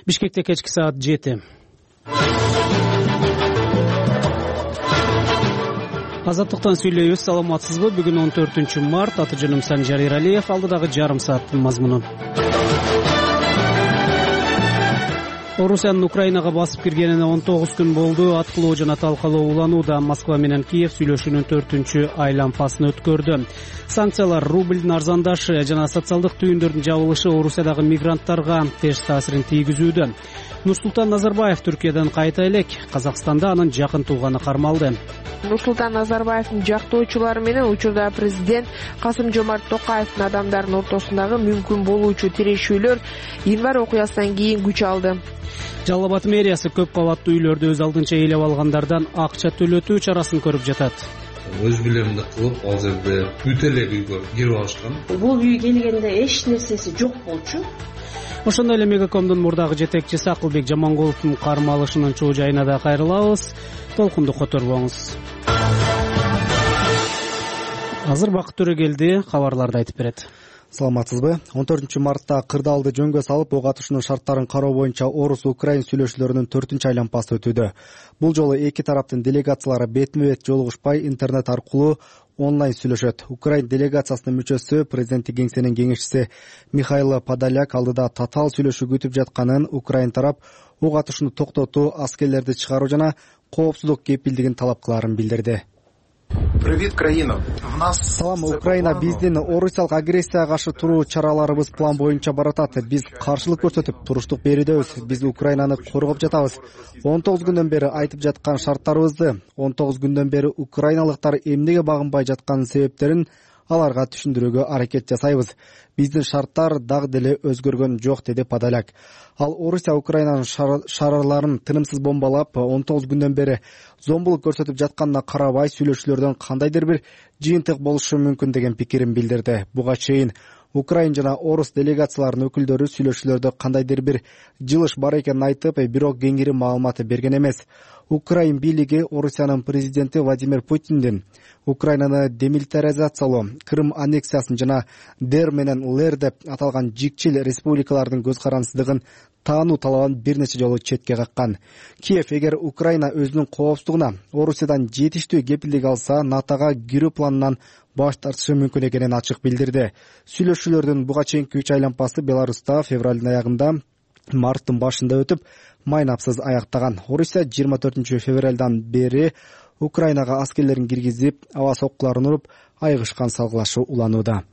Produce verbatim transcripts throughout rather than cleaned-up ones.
Бишкекте кечки саат жети. Азаттыктан сүйлөйбүз. Саламатсызбы? Бүгүн он төртүнчү март. Аты жөнүм Санжар Иралиев. Алдыдагы жарым сааттын мазмунун. Орусиянын Украинага басып киргенине он тогуз күн болду. Аткылоо жана талкалоо уланууда. Москва менен Киев сүйлөшүүнүн төртүнчү айлампасын өткөрдү. Санкциялар, рублдун арзандашы жана социалдык түйүндөрдүн жабылышы Орусиядагы мигранттарга терс таасирин тийгизүүдө. Нурсултан Назарбаев Түркиядан кайта элек. Казакстанда анын жакын тууганы кармалды. Нурсултан Назарбаевдин жактоочулары менен учурда президент Касым-Жомарт Токаевдин адамдардын ортосундагы мүмкүн болуучу тирешүүлөр январь окуясынан кийин күч алды. Жалал Абад мэриясы көп кабаттуу үйлөрдү өз алдынча ээлеп алгандардан акча төлөтүү чарасын көрүп жатат. Өз билемди кылып, ал жерде бүт эле үйгө кирип алышкан. Бул үй келгенде эч нерсеси жок болчу. Ошондой эле Мегакомдун мурдагы жетекчиси Акылбек Жамангуловдун кармалышынын чоо жайына да кайрылабыз. Толкунду которбоңуз. Азыр Бакыт Төрөгелди кабарларды айтып берет. Саламатсызбы? он төртүнчү мартта кырдаалды жөнгө салып, ок атышуунун шарттарын кароо боюнча Орус-Украин сүйлөшүүлөрүнүн төртүнчү айлампасы өтүүдө. Бул жолу эки тараптын делегациялары бетме-бет жолугушпай интернет аркылуу онлайн сүйлөшөт. Украин делегациясынын мүчөсү, президенттик кеңсенин кеңешчиси Михаил Подоляк алдыда татаал сүйлөшүү күтүп жатканын, Украин тарап ок атышууну токтотуу, аскерлерди чыгаруу жана коопсуздук кепилдигин талап кылаарын билдирди. Привет, Украина. Салам, Украина. Биздин орусиялык агрессияга каршы туруу чараларыбыз план боюнча баратат. Биз каршылык көрсөтүп, туруштук берүүдөбүз. Биз Украинаны коргоп жатабыз. он тогуз күндөн бери айтып жаткан шарттарыбызды, он тогуз күндөн бери украиналыктар эмнеге багынбай жатканын себептерин аларга түшүндүрүүгө аракет жасайбыз. Биздин шарттар дагы деле өзгөргөн жок, деди Подоляк. Ал Орусия Украинанын шаарларын тынымсыз бомбалап, он тогуз күндөн бери зомбулук көрсөтүп жатканына карабай, сүйлөшүүлөрдөн кандайдыр бир жыйынтык болушу мүмкүн деген пикирин билдирди. Буга чейин Украин жана Орус делегацияларынын өкүлдөрү сүйлөшүүлөрдө кандайдыр бир жылыш бар экенин айтып, бирок кеңири маалымат берген эмес. Украин бийлиги Орусиянын президенти Владимир Путиндин Украинаны демилитаризациялоо, Крым аннексиясын жана Дер менен Лер деп аталган жикчил республикалардын көз карансыздыгын таануу талабын бир нече жолу четке каккан. Киев эгер Украина өзүнүн коопсуздугуна Орусиядан жетиштүү кепилдик алса, НАТОга кирүү планынан баш тартышы мүмкүн экенин ачык билдирди. Сүйлөшүүлөрдүн буга чейинки үч айлампасы Беларуста февралдын аягында, марттын башында өтүп, майнапсыз аяктаган. Орусия жыйырма төртүнчү февралдан бери Украинага аскерлерин киргизип, аба соккуларын уруп, айгышкан салгылашуу уланууда.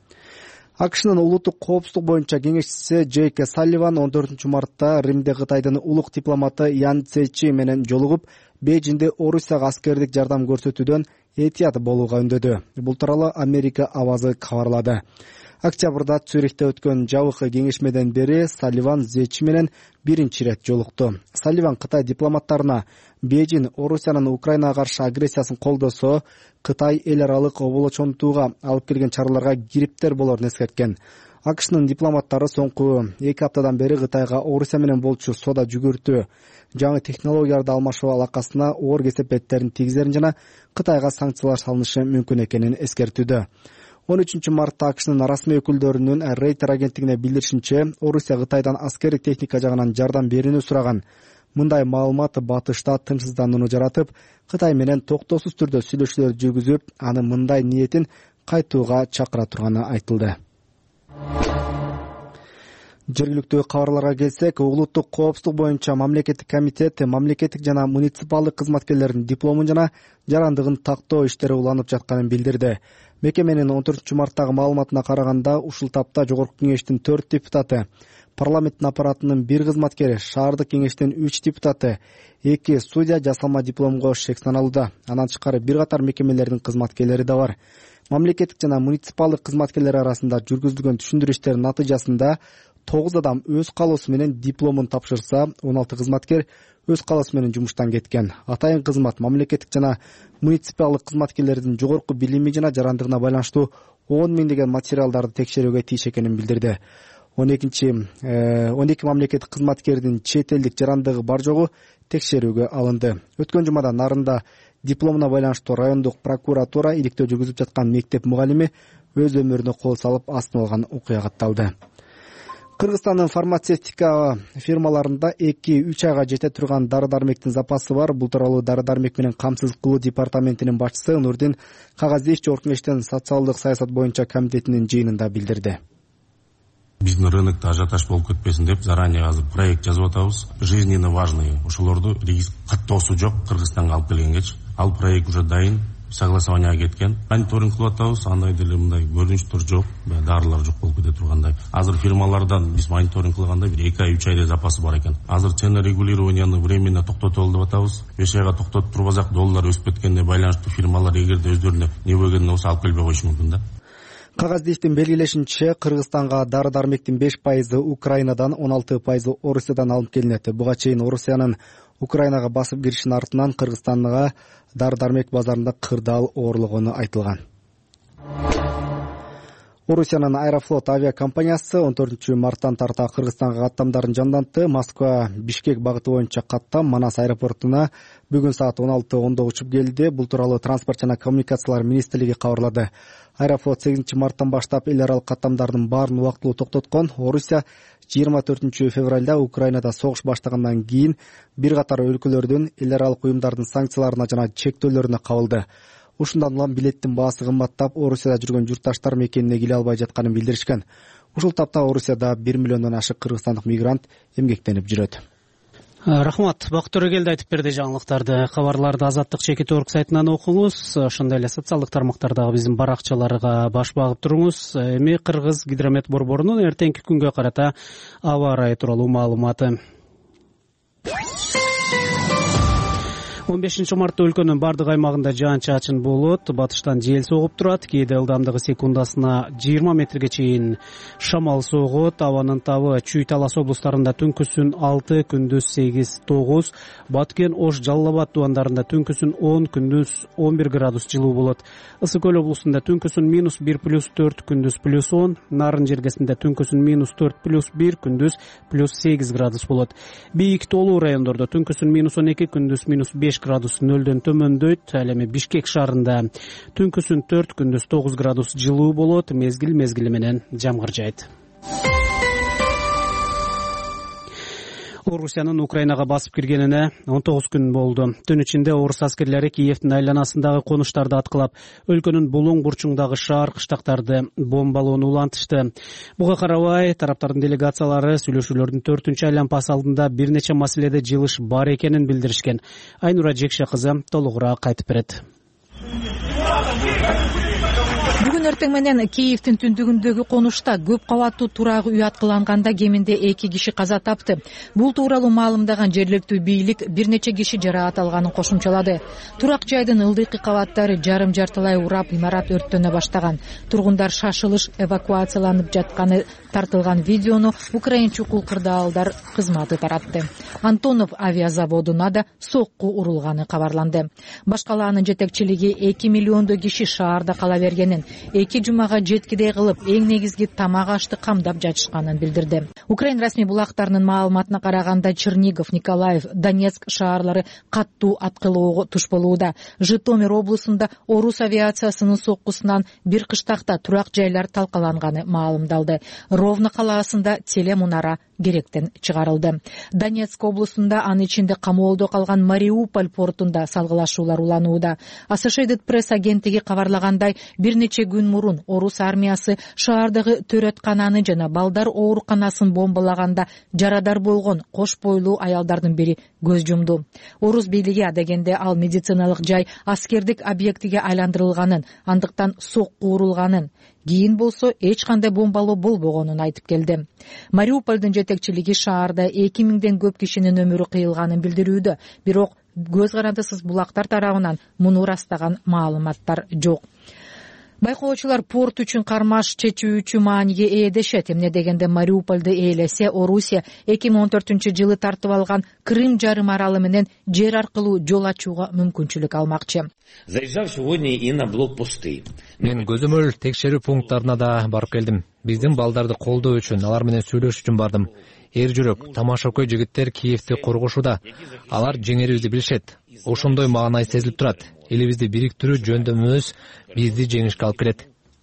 АКШнын улуттук коопсуздук боюнча кеңешчиси Джейк Салливан он төртүнчү мартта Римде Кытайдын улук дипломаты Ян Цечи менен жолугуп, Бейжиңде Орусияга аскердик жардам көрсөтүүдөн этият болууга үндөдү. Бул тууралуу Америка авазы кабарлады. Октябрда Цюрихте өткөн жабык кеңешмеден бери Салливан Зечи менен биринчи ирет жолукту. Салливан Кытай дипломаттарына Бейжиң Орусиянын Украинага каршы агрессиясын колдосо, Кытай эл аралык оболочонтууга алып келген чараларга кириптер болорун эскерткен. АКШнын дипломаттары соңку эки аптадан бери Кытайга Орусия менен болчу соода жүгүртүү, жаңы технологияларды алмашуу алакасына оор кесепеттерин тийгизерин жана Кытайга санкциялар салынышы мүмкүн экенин эскертүүдө. он үчүнчү мартта АКШнын расмий өкүлдөрүнүн Рейтер агенттигине билдиришинче, Орусия Кытайдан аскердик техника жагынан жардам берүүнү сураган. Мындай маалымат батышта тынчсыздандырууну жаратып, Кытай менен токтоосуз түрдө сүйлөшүүлөр жүргүзүп, аны мындай ниетин кайтууга чакыра турганы айтылды. Жергиликтүү кабарларга келсек, улуттук коопсуздук боюнча мамлекеттик комитет мамлекеттик жана муниципалдык кызматкерлердин дипломун жана жарандыгын тактоо иштери уланып жатканын билдирди. Мекеменин он төртүнчү марттагы маалыматына караганда, ушул тапта жогорку кеңештин төрт депутаты, парламенттин аппаратынын бир кызматкери, шаардык кеңештин үч депутаты, эки судья жасалма дипломго шек саналууда. Андан тышкары бир катар мекемелердин кызматкерлери да бар. Мамлекеттик жана муниципалдык кызматкерлер арасында жүргүзүлгөн түшүндүрүштер натыйжасында тогуз адам өз каалоосу менен дипломун тапшырса, он алты кызматкер өз каалоосу менен жумуштан кеткен. Атайын кызмат мамлекеттик жана муниципалдык кызматкерлердин жогорку билими жана жарандыгына байланыштуу он миңдеген материалдарды текшерүүгө тийиш экенин билдирди. он эки мамлекеттик кызматкердин чет элдик жарандыгы бар жогу текшерүүгө алынды. Өткөн жумада Нарында дипломуна байланыштуу райондук прокуратура иликтөө жүргүзүп жаткан мектеп мугалими өз өмүрүнө кол салып астын алган окуя катталды. Кыргызстандын фармацевтика фирмаларында эки үч айга жете турган дары-дармектин запасы бар. Бул тууралуу дары-дармек менен камсыздык кылуу департаментинин башчысы Нурдин Кагазиев Жогорку Кеңештин социалдык саясат боюнча комитетинин жыйынында билдирди. Биздин рынокто ажиотаж болуп кетпесин деп заранее азыр проект жазып атабыз. Жизненно важный ошолорду каттоосу жок Кыргызстанга алып келгенгечи. Ал проект уже дайын, согласованияга кеткен. Мониторинг кылып атабыз, андай деле мындай көрүнүштөр жок, дарылар жок болуп кете тургандай. Азыр фирмалардан биз мониторинг кылганда бир эки ай, үч айда запасы бар экен. Азыр цена регулированияны временно токтотолу деп атабыз. беш айга токтотуп турбасак, доллар өсүп кеткенине байланыштуу фирмалар эгерде өздөрүнө не болгону болсо алып келбей коюшу мүмкүн да. Кагазиевдин белгилешинче, Кыргызстанга дары-дармектин беш пайызы Украинадан, он алты пайызы Орусиядан алынып келинет. Буга чейин Орусиянын Украинага басып киришинин артынан Кыргызстанга дары-дармек базарында кырдаал оорлогону айтылган. Орусиянын Аэрофлот авиакомпаниясы он төртүнчү марттан тарта Кыргызстанга каттамдарын жандантты. Москва Бишкек багыты боюнча каттам Манас аэропортуна бүгүн саат он алты онда учуп келди. Бул тууралуу Транспорт жана коммуникациялар министрлиги кабарлады. Аэрофлот сегизинчи марттан баштап эл аралык каттамдардын баарын убактылуу токтоткон. Орусия жыйырма төртүнчү февралда Украинада согуш баштагандан кийин бир катар өлкөлөрдүн эл аралык уюмдардын санкцияларына жана чектөөлөрүнө кабылды. Ушундан улам билеттин баасы кымбаттап, Орусияда жүргөн журтташтар мекенине келе албай жатканын билдиришкен. Ушул тапта Орусияда бир миллиондон ашык кыргызстандык мигрант эмгектенип жүрөт. Рахмат. Бакыт Төрөгелди айтып берди жаңылыктарды. Кабарларды Азаттык чекит орг сайтынан окуңуз. Ошондой эле социалдык тармактардагы биздин баракчаларга баш багып туруңуз. Эми Кыргыз гидромет борборунун эртеңки күнгө карата аба ырайы тууралуу маалыматы. он бешинчи мартта өлкөнүн бардык аймагында жаан-чачын болот. Батыштан жел согуп турат. Кээде ылдамдыгы секундасына жыйырма метрге чейин шамал согот. Абанын табы Чүй, Талас облустарында түнкүсүн алты, күндүз сегиз тогуз, Баткен, Ош, Жалал Абад дубандарында түнкүсүн он, күндүз он бир градус жылуу болот. Ысык Көл облусунда түнкүсүн минус бир плюс төрт, күндүз плюс он, Нарын жергесинде түнкүсүн минус төрт плюс бир, күндүз плюс сегиз градус болот. Бийик тоолуу райондордо түнкүсүн минус он эки, күндүз минус беш градус нөлдөн төмөндөйт. Ал эми Бишкек шаарында түнкүсүн төрт, күндүз тогуз градус жылуу болот. Мезгил мезгили менен жамгыр жайт. Орусиянын Украинага басып киргенине он тогуз күн болду. Түн ичинде орус аскерлери Киевдин айланасындагы конуштарды аткылап, өлкөнүн булуң бурчуңдагы шаар, кыштактарды бомбалоону улантышты. Буга карабай, тараптардын делегациялары сүйлөшүүлөрдүн төртүнчү айланпасы алдында бир нече маселеде жылыш бар экенин билдиришкен. Айнура Жекше кызы толугураак айтып берет. Бүгүн эртең менен Киевдин түндүгүндөгү конушта көп кабаттуу турагы үй аткыланганда кеминде эки киши каза тапты. Бул тууралуу маалымдаган жергиликтүү бийлик бир нече киши жараат алганын кошумчалады. Турак жайдын ылдыйкы кабаттары жарым жартылай урап, имарат өрттөнө баштаган. Тургундар шашылыш эвакуацияланып жатканы тартылган видеону Украин чукул кырдаалдар кызматы таратты. Антонов авиазаводуна да сокку урулганы кабарланды. Башкалаанын жетекчилиги эки миллиондой киши шаарда кала бергенин, эки жумага жеткидей кылып, эң негизги тамак ашты камдап жатышканын билдирди. Украин расмий булактарынын маалыматына караганда, Чернигов, Николаев, Донецк шаарлары каттуу аткылоого туш болууда. Житомир облусунда орус авиациясынын соккусунан бир кыштакта турак жайлар талкаланганы маалымдалды. Ровно калаасында телемунара керектен чыгарылды. Донецк облусунда, анын ичинде камоолдо калган Мариуполь портунда салгылашуулар уланууда. Associated Press агенттиги кабарлагандай, бир нече күн мурун орус армиясы шаардагы төрөткананы жана балдар ооруканасын бомбалаганда жарадар болгон кош бойлуу аялдардын бири көз жумду. Орус бийлиги адегенде ал медициналык жай аскердик объектиге айландырылганын, андыктан сокку урулганын, кийин болсо эч кандай бомбалоо болбогонун айтып келди. Мариупольдун жетекчилиги шаарда эки миңден көп кишинин өмүрү кыйылганын билдирүүдө, бирок көз карандысыз булактар тарабынан муну ырастаган маалыматтар жок. Байкоочулар порт үчүн кармаш чечүүчү мааниге ээ дешет. Эмне дегенде Мариупольду ээлесе, Орусия эки миң он төртүнчү жылы тартып алган Крым жарым аралы менен жер аркылуу жол ачууга мүмкүнчүлүк алмакчы. Мен көзөмөл текшерүү пункттарына да барып келдим. Биздин балдарды колдоо үчүн, алар менен сүйлөшүү үчүн бардым. Эр жүрөк, тамашакөй жигиттер Киевди коргошууда. Алар жеңерибизди билишет. Ошондой маанай сезилип турат. Элибизди бириктирүү жөндөмүбүз бизди жеңишке алып келет.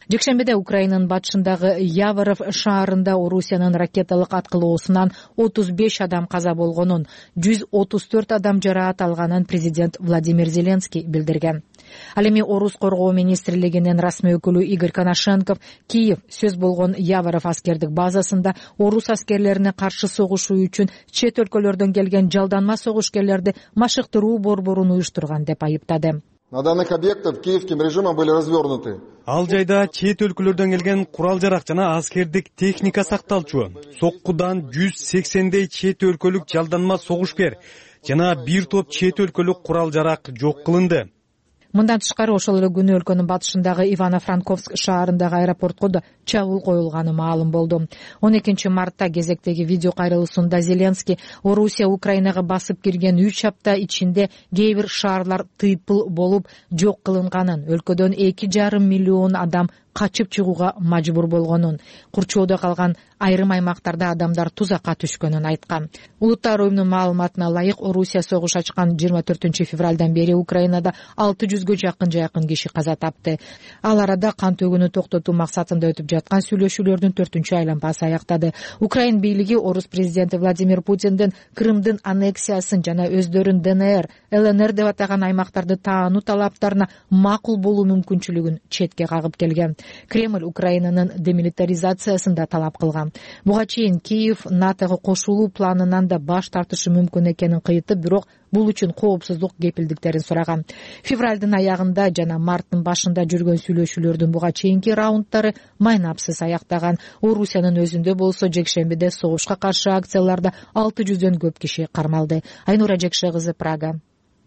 Жекшембиде Украинанын батышындагы Яворов шаарында Орусиянын ракеталык аткылоосунан отуз беш адам каза болгонун, жүз отуз төрт адам жараат алганын президент Владимир Зеленский билдирген. Ал эми Орус коргоо министрлигинин расмий өкүлү Игорь Коношенков Киев сөз болгон Яворов аскердик базасында орус аскерлерине каршы согушуу үчүн чет өлкөлөрдөн келген жалданма согушкерлерди машыктыруу борборун уюштурган деп айыптады. На данных объектах киевским режимом были развернуты. Ал жайда чет өлкөлөрдөн келген курал-жарак жана аскердик техника сакталчу. Соккудан жүз сексендей чет өлкөлүк жалданма согушкер жана бир топ чет өлкөлүк курал-жарак жок кылынды. Мындан тышкары ошол эле күнү өлкөнүн батышындагы Ивано-Франковск шаарындагы аэропортко да чабуул коюлганы маалым болду. он экинчи мартта кезектеги видео кайрылуусунда Зеленский Орусия Украинага басып кирген үч апта ичинде кээ бир шаарлар тыйпыл болуп жок кылынганын, өлкөдөн эки жарым миллион адам качып чыгууга мажбур болгонун, курчоодо калган айрым аймактарда адамдар тузакка түшкөнүн айткан. Улуттар уюмунун маалыматына ылайык, Орусия согуш ачкан жыйырма төртүнчү февралдан бери Украинада алты жүзгө жакын жакын киши каза тапты. Ал арада кан төгүүнү токтотуу максатында өтүп жаткан сүйлөшүүлөрдүн төртүнчү айланпасы аяктады. Украин бийлиги Орус президенти Владимир Путиндин Крымдын аннексиясын жана өздөрүн ДНР, ЛНР деп атаган аймактарды таануу талаптарына макул болуу мүмкүнчүлүгүн четке кагып келген. Кремль Украинанын демилитаризациясын да талап кылган. Буга чейин Киев НАТОго кошулуу планынан да баш тартышы мүмкүн экенин кыйытып, бирок бул үчүн коопсуздук кепилдиктерин сураган. Февралдын аягында жана марттын башында жүргөн сүйлөшүүлөрдүн буга чейинки раунддары майнапсыз аяктаган. Орусиянын өзүндө болсо жекшембиде согушка каршы акцияларда алты жүздөн көп киши кармалды. Айнура Жекше кызы, Прага.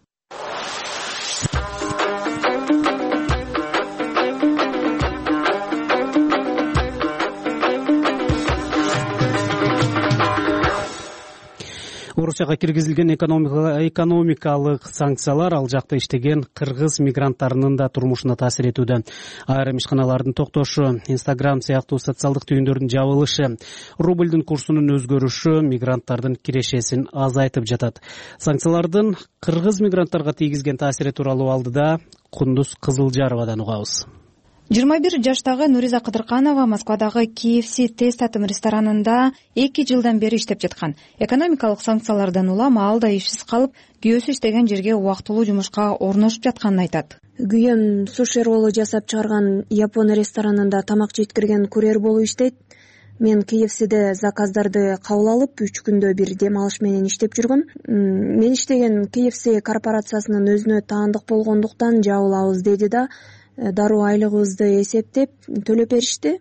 Орусияга киргизилген экономикалык санкциялар ал жакта иштеген кыргыз мигранттарынын да турмушуна таасир этүүдө. Айрым ишканалардын токтошу, Instagram сыяктуу социалдык түйүндөрдүн жабылышы, рублдун курсунун өзгөрүшү мигранттардын кирешесин азайтып жатат. Санкциялардын кыргыз мигранттарга тийгизген таасири тууралуу алдыда Кундуз Кызылжаровадан угабыз. жыйырма бир жаштагы Нуриза Кыдырканова Москвадагы кей эф си тест атым ресторанында эки жылдан бери иштеп жаткан. Экономикалык санкциялардан улам ал да ишсиз калып, күйөөсү иштеген жерге убактылуу жумушка орношуп жатканын айтат. Күйөөм суши роллу жасап чыгарган япон ресторанында тамак жеткирген курьер болуп иштейт. Мен кей эф сиде заказдарды кабыл алып, үч күндө бир дем алыш менен иштеп жүргөм. Мен иштеген кей эф си корпорациясынын өзүнө таандык болгондуктан жабылабыз деди да, дароо айлыгыбызды эсептеп төлөп беришти.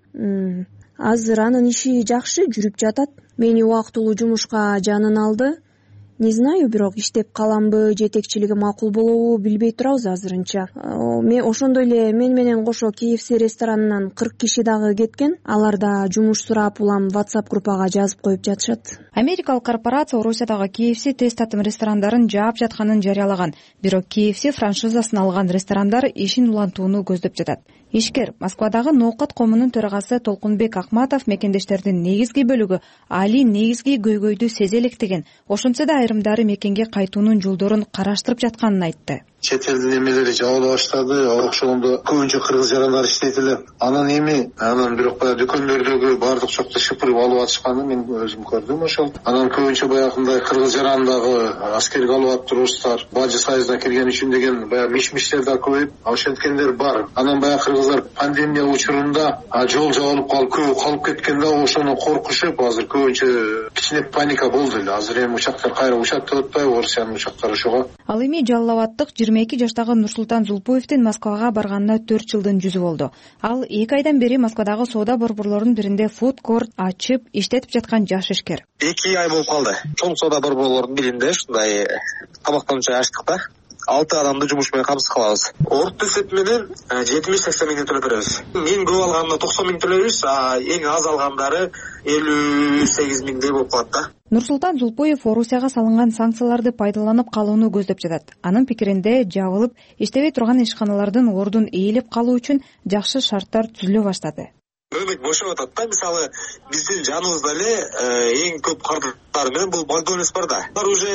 Азыр анын иши жакшы жүрүп жатат. Мени убактылуу жумушка жанын алды. Не знаю, бирок иштеп каламбы, жетекчилиги макул болобу билбей турабыз азырынча. Мен ошондой эле мен менен кошо кей эф си ресторанынан кырк киши дагы кеткен. Алар да жумуш сурап улам WhatsApp группага жазып коюп жатышат. Америкалык корпорация Орусиядагы кей эф си тест атым ресторандарын жаап жатканын жарыялаган. Бирок кей эф си франшизасын алган ресторандар ишин улантууну көздөп жатат. Ишкер Москвадагы Ноокат комунун төрагасы Толкунбек Акматов мекендештердин негизги бөлүгү али негизги көйгөйдү сезе электеген. Ошентсе да айрымдары мекенге кайтуунун жолдорун караштырып жатканын айтты. Чет элдин эмелери жабыла баштады, ошондо көбүнчө кыргыз жарандар иштейт эле. Анан эми анан бирок баягы дүкөндөрдөгү баардык жокто шыпырып алып атышканын мен өзүм көрдүм ошол. Анан көбүнчө баягындай кыргыз жарандагы аскерге алып атып турушсуздар, бажы сайызына кирген үчүн деген баягы миш-миштер да көбөйүп, ошенткендер бар. Анан баягы кыргыздар пандемия учурунда жол жабылып калып, көп калып кеткенде ошону коркушуп, азыр көбүнчө кичине паника болду эле. Азыр эми учактар кайра учат деп атпайбы, Орусиянын учактары ошого. Ал эми Жалал Абаддык жыйырма эки жаштагы Нурсултан Зулпуевдин Москвага барганына төрт жылдын жүзү болду. Ал эки айдан бери Москвадагы соода борборлорунун биринде фуд-корт ачып иштетип жаткан жаш ишкер. эки ай болуп калды. Чоң соода борборлорунун биринде ушундай тамактануучу ачтык да. алты адамды жумуш менен камсыз кылабыз. Орто эсеп менен жетимиш сексен миң төлөп беребиз. Эң көп алганда токсон миң төлөйбүз, а эң аз алгандары элүү сегиз миңдей болуп калат да. Нурсултан Зулпуев Орусияга салынган санкцияларды пайдаланып калууну көздөп жатат. Анын пикиринде жабылып иштебей турган ишканалардын ордун ээлеп калуу үчүн жакшы шарттар түзүлө баштады. Өмөк бошоп атат да. Мисалы, биздин жаныбызда эле эң көп кардыктар менен бул Макдональдс бар да. Алар уже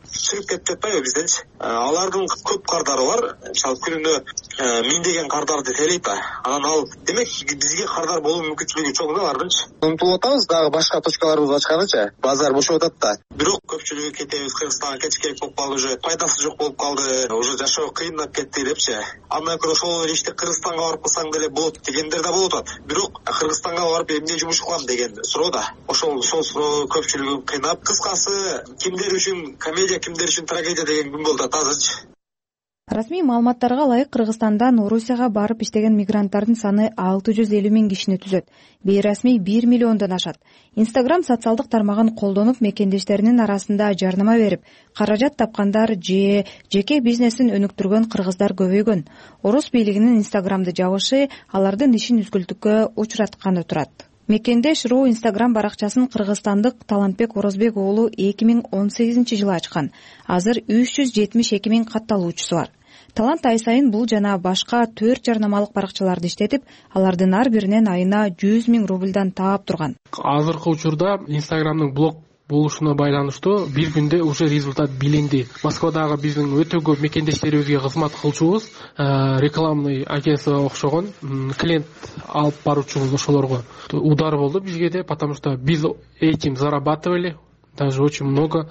чыгып кетип жатпайбы бизденчи? Алардын көп кардары бар. Мисалы күнүнө миңдеген кардарды тейлейт да. Анан ал демек бизге кардар болуу мүмкүнчүлүгү чоң да алардынчы. Умтулуп атабыз дагы башка точкаларыбызга ачканыча. Базар бошоп атат да. Бирок көпчүлүгү кетебиз, Кыргызстанга кетиш керек болуп калды, уже пайдасы жок болуп калды, уже жашоо кыйындап кетти депчи. Андан көрө ошол ишти Кыргызстанга барып кылсаң деле болот дегендер да болуп атат. Бирок Кыргызстанга барып эмне жумуш кылам деген суроо да. Ошол сол суроо көпчүлүгүн кыйнап, кыскасы кимдер үчүн комедия, кимдер үчүн трагедия деген күн болуп атат азырчы. Расмий маалыматтарга ылайык Кыргызстандан Орусияга барып иштеген мигранттардын саны алты жүз элүү миң кишини түзөт. Бейрасмий бир миллиондон ашат. Instagram социалдык тармагын колдонуп мекендештеринин арасында жарнама берип, каражат тапкандар же жеке бизнесин өнүктүргөн кыргыздар көбөйгөн. Орус бийлигинин Instagramды жабышы алардын ишин үзгүлтүккө учуратканы турат. Мекендеш ру Instagram баракчасын кыргызстандык Талантбек Орозбек уулу эки миң он сегизинчи жылы ачкан. Азыр үч жүз жетимиш эки миң катталуучусу бар. Талант ай сайын бул жана башка төрт жарнамалык баракчаларды иштетип, алардын ар биринен айына жүз миң рубльдан таап турган. Азыркы учурда Instagramдын блог болушуна байланыштуу бир күндө уже результат билинди. Москвадагы биздин өтө көп мекендештерибизге кызмат кылчубуз, рекламный агентство окшогон клиент алып баруучубуз ошолорго удар болду бизге де, потому что биз этим зарабатывали, даже очень много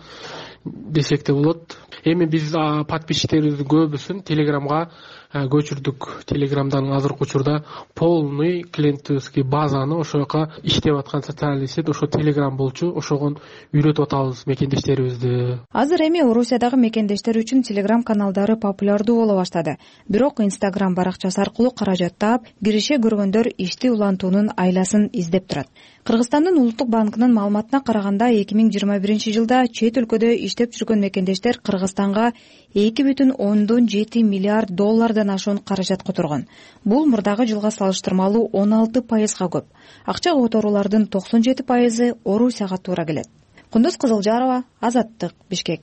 десек те болот. Эми биз подписчиктерибиздин көбүсүн Телеграмга көчүрдүк. Телеграмдан азыркы учурда полный клиентский базаны ошол жака иштеп аткан социальный сеть ошо Телеграм болчу. Ошогон үйрөтүп атабыз мекендештерибизди. Азыр эми Орусиядагы мекендештер үчүн Телеграм каналдары популярдуу боло баштады. Бирок Instagram баракчасы аркылуу каражаттап, киреше көргөндөр ишти улантуунун айласын издеп турат. Кыргызстандын Улуттук банкынын маалыматына караганда эки миң жыйырма биринчи жылда чет өлкөдө иштеп жүргөн мекендештер Кыргызстанга эки бүтүн ондон жети миллиард доллардан ашуун каражат которгон. Бул мурдагы жылга салыштырмалуу он алты пайызга көп. Акча которуулардын токсон жети пайызы Орусияга туура келет. Кундуз Кызылжарова, Азаттык, Бишкек.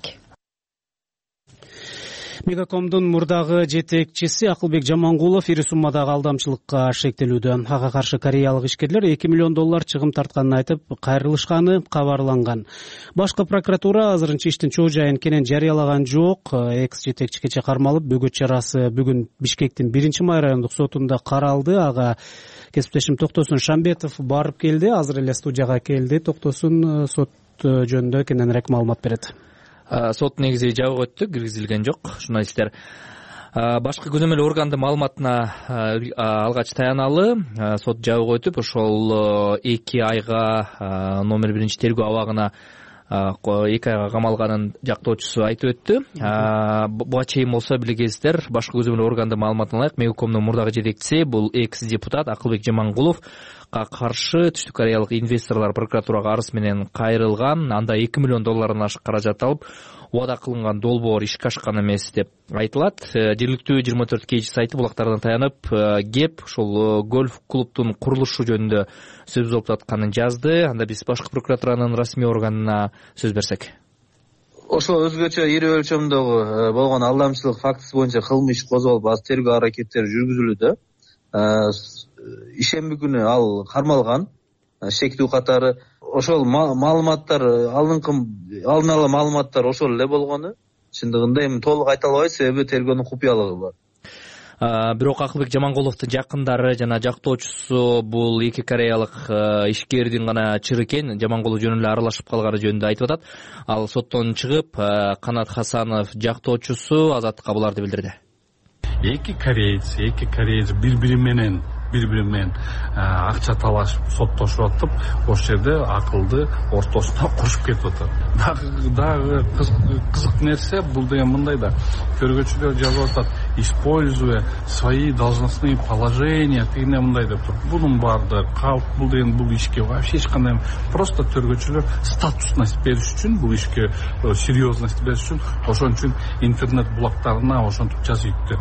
Мегакомдун мурдагы жетекчиси Акылбек Жамангулов ири суммадагы алдамчылыкка шектелүүдө. Ага каршы кореялык ишкерлер эки миллион доллар чыгым тартканын айтып, кайрылышканы кабарланган. Башкы прокуратура азырынча иштин чоо жайын кенен жарыялаган жок. Экс жетекчи кече кармалып, бөгөт чарасы бүгүн Бишкектин биринчи май райондук сотунда каралды. Ага кесиптешим Токтосун Шамбетов барып келди, азыр эле студияга келди. Токтосун сот жөнүндө кененирээк маалымат берет. Сот негизи жабык өттү, киргизилген жок. Журналисттер башкы көзөмөл органдын маалыматына алгач таяналы, сот жабык өтүп, ошол эки айга номер биринчи тергөө абагына эки айга камалганын жактоочусу айтып өттү. Буга чейин болсо билгейсиздер, башкы көзөмөл органдын маалыматына ылайык Мегакомдун мурдагы жетекчиси, бул экс депутат Акылбек Жамангулов каршы түштүк кореялык инвесторлор прокуратурага арыз менен кайрылган. Анда эки миллион доллардан ашык каражат алып, убада кылынган долбоор ишке ашкан эмес деп айтылат. Жергиликтүү жыйырма төрт кей сайты булактардан таянып, кеп ошол гольф клубтун курулушу жөнүндө сөз болуп атканын жазды. Анда биз башкы прокуратуранын расмий органына сөз берсек. Ошол өзгөчө ири өлчөмдөгү болгон алдамчылык фактысы боюнча кылмыш иш козголуп, азыр тергөө аракеттери жүргүзүлүүдө. Ишемби күнү ал кармалган, шектүү катары ошол маалыматтар, алдын ала маалыматтар ошол эле болгону. Чындыгында эми толук айта албайбыз, себеби тергөөнүн купуялыгы бар. Бирок Акылбек Жамангуловдун жакындары жана жактоочусу бул эки кореялык ишкердин гана чыры экен, Жамангулов жөн эле аралашып калганы жөнүндө айтып атат. Ал соттон чыгып, Канат Хасанов жактоочусу Азаттыкка буларды билдирди. Эки кореец, эки кореец бири-бири менен бири-бири менен акча талашып, соттошуп атып, ошол жерде акылды ортосуна кошуп кетип атат. Дагы дагы кызык нерсе бул деген мындай да, көргөчүлөр жазып атат, используя свои должностные положения, тигине мындай деп тур. Бунун баардыгы калп, бул деген бул ишке вообще эч кандай, просто көргөчүлөр статусность бериш үчүн, бул ишке серьезность бериш үчүн, ошон үчүн интернет булактарына ошентип жазып.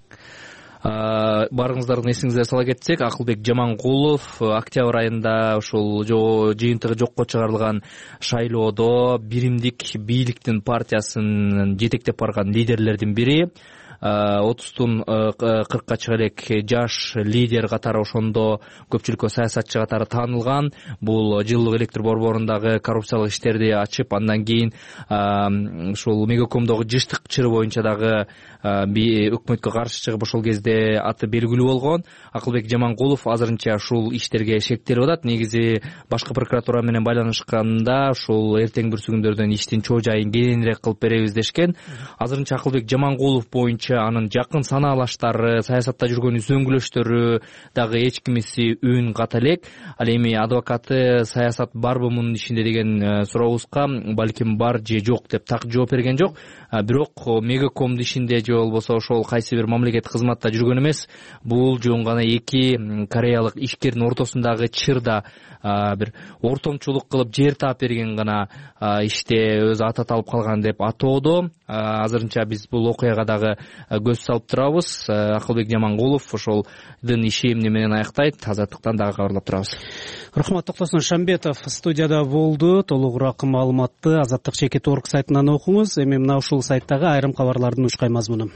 Барыңыздардын эсиңизге сала кетсек, Акылбек Жамангулов октябрь айында ошол жыйынтыгы жокко чыгарылган шайлоодо биримдик бийликтин партиясын жетектеп барган лидерлердин бири. отуздун кыркка чыга элек жаш лидер катары, ошондо көпчүлүккө саясатчы катары таанылган. Бул жылуулук электр борборундагы коррупциялык иштерди ачып, андан кийин ушул Мегакомдогу жыштык чыры боюнча дагы өкмөткө каршы чыгып ошол кезде аты белгилүү болгон. Акылбек Жаманкулов азырынча ушул иштерге шектелип атат. Негизи башкы прокуратура менен байланышканда ушул эртең бүрсүгүндөрдөн иштин чоо жайын кененирээк кылып беребиз дешкен. Азырынча Акылбек Жаманкулов боюнча анын жакын санаалаштары, саясатта жүргөн үзөңгүлөштөрү дагы эч кимиси үн ката элек. Ал эми адвокаты саясат барбы мунун ишинде деген сурообузга балким бар же жок деп так жооп берген жок. Бирок Мегакомдун ишинде же болбосо ошол кайсы бир мамлекеттик кызматта жүргөн эмес. Бул жөн гана эки кореялык ишкердин ортосундагы чырда бир ортомчулук кылып жер таап берген гана иште өз атат алып калган деп атоодо. Азырынча биз бул окуяга дагы көз салып турабыз. Акылбек Жаманкулов ошолдун иши эмне менен аяктайт, Азаттыктан дагы кабарлап турабыз. Рахмат. Токтосун Шамбетов студияда болду. Толугураак маалыматты Азаттык чекит орг сайтынан окуңуз. Эми мына ушул сайттагы айрым кабарлардын учкай мазмуну.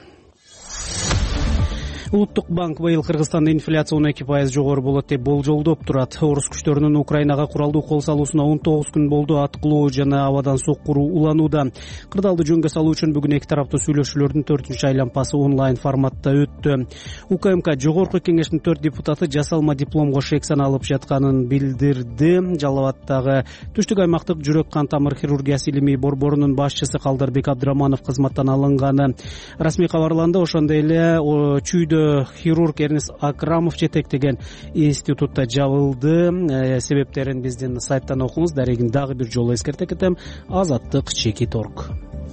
Улуттук банк быйыл Кыргызстанда инфляция он эки пайыз жогору болот деп болжолдоп турат. Орус күчтөрүнүн Украинага куралдуу кол салуусуна он тогуз күн болду. Аткылоо жана абадан соккуруу уланууда. Кырдаалды жөнгө салуу үчүн бүгүн эки тараптуу сүйлөшүүлөрдүн төртүнчү айлампасы онлайн форматта өттү. УКМК жогорку кеңештин төрт депутаты жасалма дипломго шек саналып жатканын билдирди. Жалал Абаддагы түштүк аймактык жүрөк кан тамыр хирургиясы илимий борборунун башчысы Калдарбек Абдыраманов кызматтан алынганы расмий кабарланды. Ошондой эле чүйдө хирург Эрнес Акрамов жетектеген институтта жабылды. Себептерин биздин сайттан окуңуз. Дарегин дагы бир жолу эскерте кетем. Азаттык чекит орг.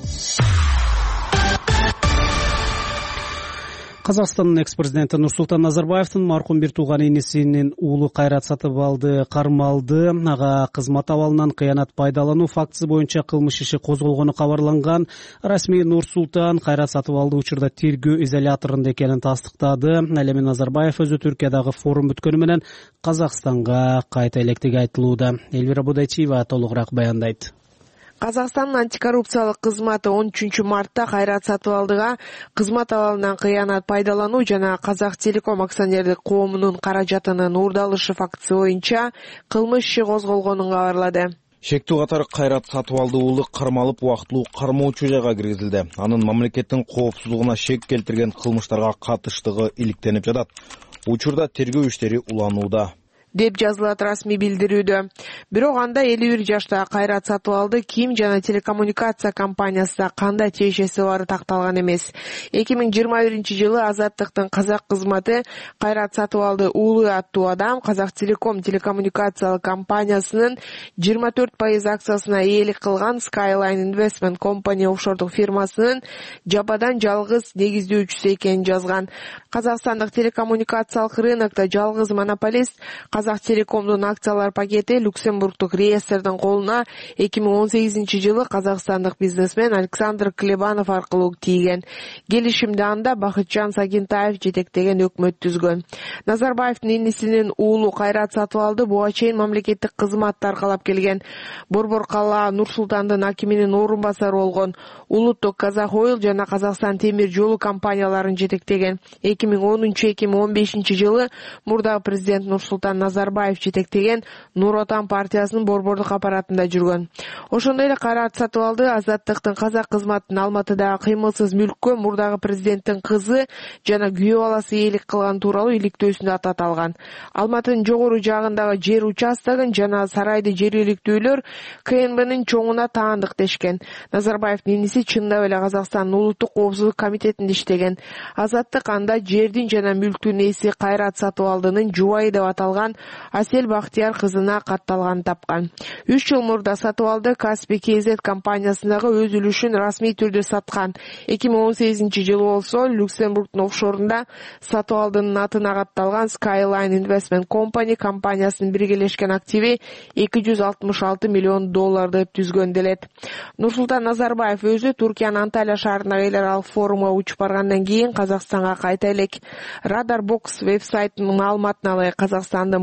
Казакстандын экс-президенти Нурсултан Назарбаевдин маркум бир тууган инисинин уулу Кайрат Сатыбалды кармалды. Ага кызмат абалынан кыянат пайдалануу фактысы боюнча кылмыш иши козголгону кабарланган. Расмий Нурсултан Кайрат Сатыбалды учурда тергөө изоляторунда экенин тастыктады. Ал эми Назарбаев өзү Түркиядагы форум бүткөнү менен Казакстанга кайта электиги айтылууда. Элвира Будайчиева толугураак баяндайт. Казакстандын антикоррупциялык кызматы он үчүнчү мартта Кайрат Сатыбалдыга кызмат абалынан кыянат пайдалануу жана Казак Телеком акционердик коомунун каражатынын уурдалышы фактысы боюнча кылмыш иши козголгонун кабарлады. Шектүү катары Кайрат Сатыбалды уулу кармалып убактылуу кармоочу жайга киргизилди. Анын мамлекеттин коопсуздугуна шек келтирген кылмыштарга катыштыгы иликтенип жатат. Учурда тергөө иштери уланууда деп жазылат расмий билдирүүдө. Бирок анда элүү бир жашта Кайрат Сатыбалды ким жана телекоммуникация компаниясына кандай тиешеси бары такталган эмес. эки миң жыйырма биринчи жылы Азаттыктын казак кызматы Кайрат Сатыбалды уулу аттуу адам Казак Телеком телекоммуникациялык компаниясынын жыйырма төрт пайыз акциясына ээлик кылган Skyline Investment Company офшордук фирмасынын жападан жалгыз негиздөөчүсү экенин жазган. Казакстандык телекоммуникациялык рынокто жалгыз монополист Казак Телекомдун акциялар пакети Люксембургдук реестрдин колуна эки миң он сегизинчи жылы казакстандык бизнесмен Александр Клебанов аркылуу тийген. Келишимде анда Бакытжан Сагинтаев жетектеген өкмөт түзгөн. Назарбаевдин инисинин уулу Кайрат Сатыбалды буга чейин мамлекеттик кызматты аркалап келген. Борбор калаа Нур-Султандын акиминин орун басары болгон. Улуттук Казак Ойл жана Казакстан темир жолу компанияларын жетектеген. эки миң онунчу эки миң он бешинчи жылы мурдагы президент Нурсултан Назарбаев жетектеген Нур Отан партиясынын борбордук аппаратында жүргөн. Ошондой эле Кайрат Сатыбалды Азаттыктын казак кызматынын Алматыдагы кыймылсыз мүлккө мурдагы президенттин кызы жана күйөө баласы ээлик кылган тууралуу иликтөөсүндө атат алган. Алматынын жогору жагындагы жер участогун жана сарайды жергиликтүүлөр КНБнын чоңуна таандык дешкен. Назарбаевдин иниси чындап эле Казакстандын улуттук коопсуздук комитетинде иштеген. Азаттык анда жердин жана мүлктүн ээси Кайрат Сатыбалдынын жубайы деп аталган Асел Бактияр кызына катталган тапкан. үч жыл мурда Сатыбалды Каспий кей зет компаниясындагы өз үлүшүн расмий түрдө саткан. эки миң он сегизинчи жылы болсо Люксембургдун офшорунда Сатыбалдынын атына катталган Skyline Investment Company компаниясынын биргелешкен активи эки жүз алтымыш алты миллион доллар деп түзгөн делет. Нурсултан Назарбаев өзү Туркиянын Анталия шаарындагы эл аралык форумга учуп баргандан кийин Казакстанга кайта элек. Radarbox веб-сайтынын маалыматына ылайык Казакстандын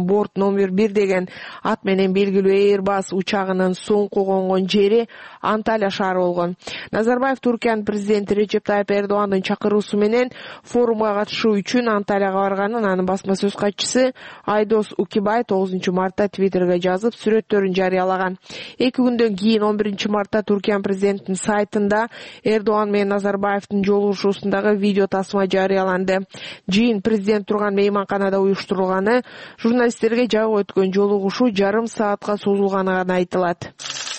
борт номер бир деген ат менен белгилүү Airbus учагынын соңку конгон жери Анталия шаары болгон. Назарбаев Туркиянын президенти Речеп Тайип Эрдогандын чакыруусу менен форумга катышуу үчүн Анталияга барганын анын басма сөз катчысы Айдос Укибай тогузунчу мартта Твиттерге жазып, сүрөттөрүн жарыялаган. Эки күндөн кийин он биринчи мартта Туркиян президентинин сайтында Эрдоган менен Назарбаевдин жолугушуусундагы видео тасма жарыяланды. Жыйын президент турган мейманканада уюштурулганы, журналисттерге жабык өткөн жолугушуу жарым саатка созулганы гана айтылат.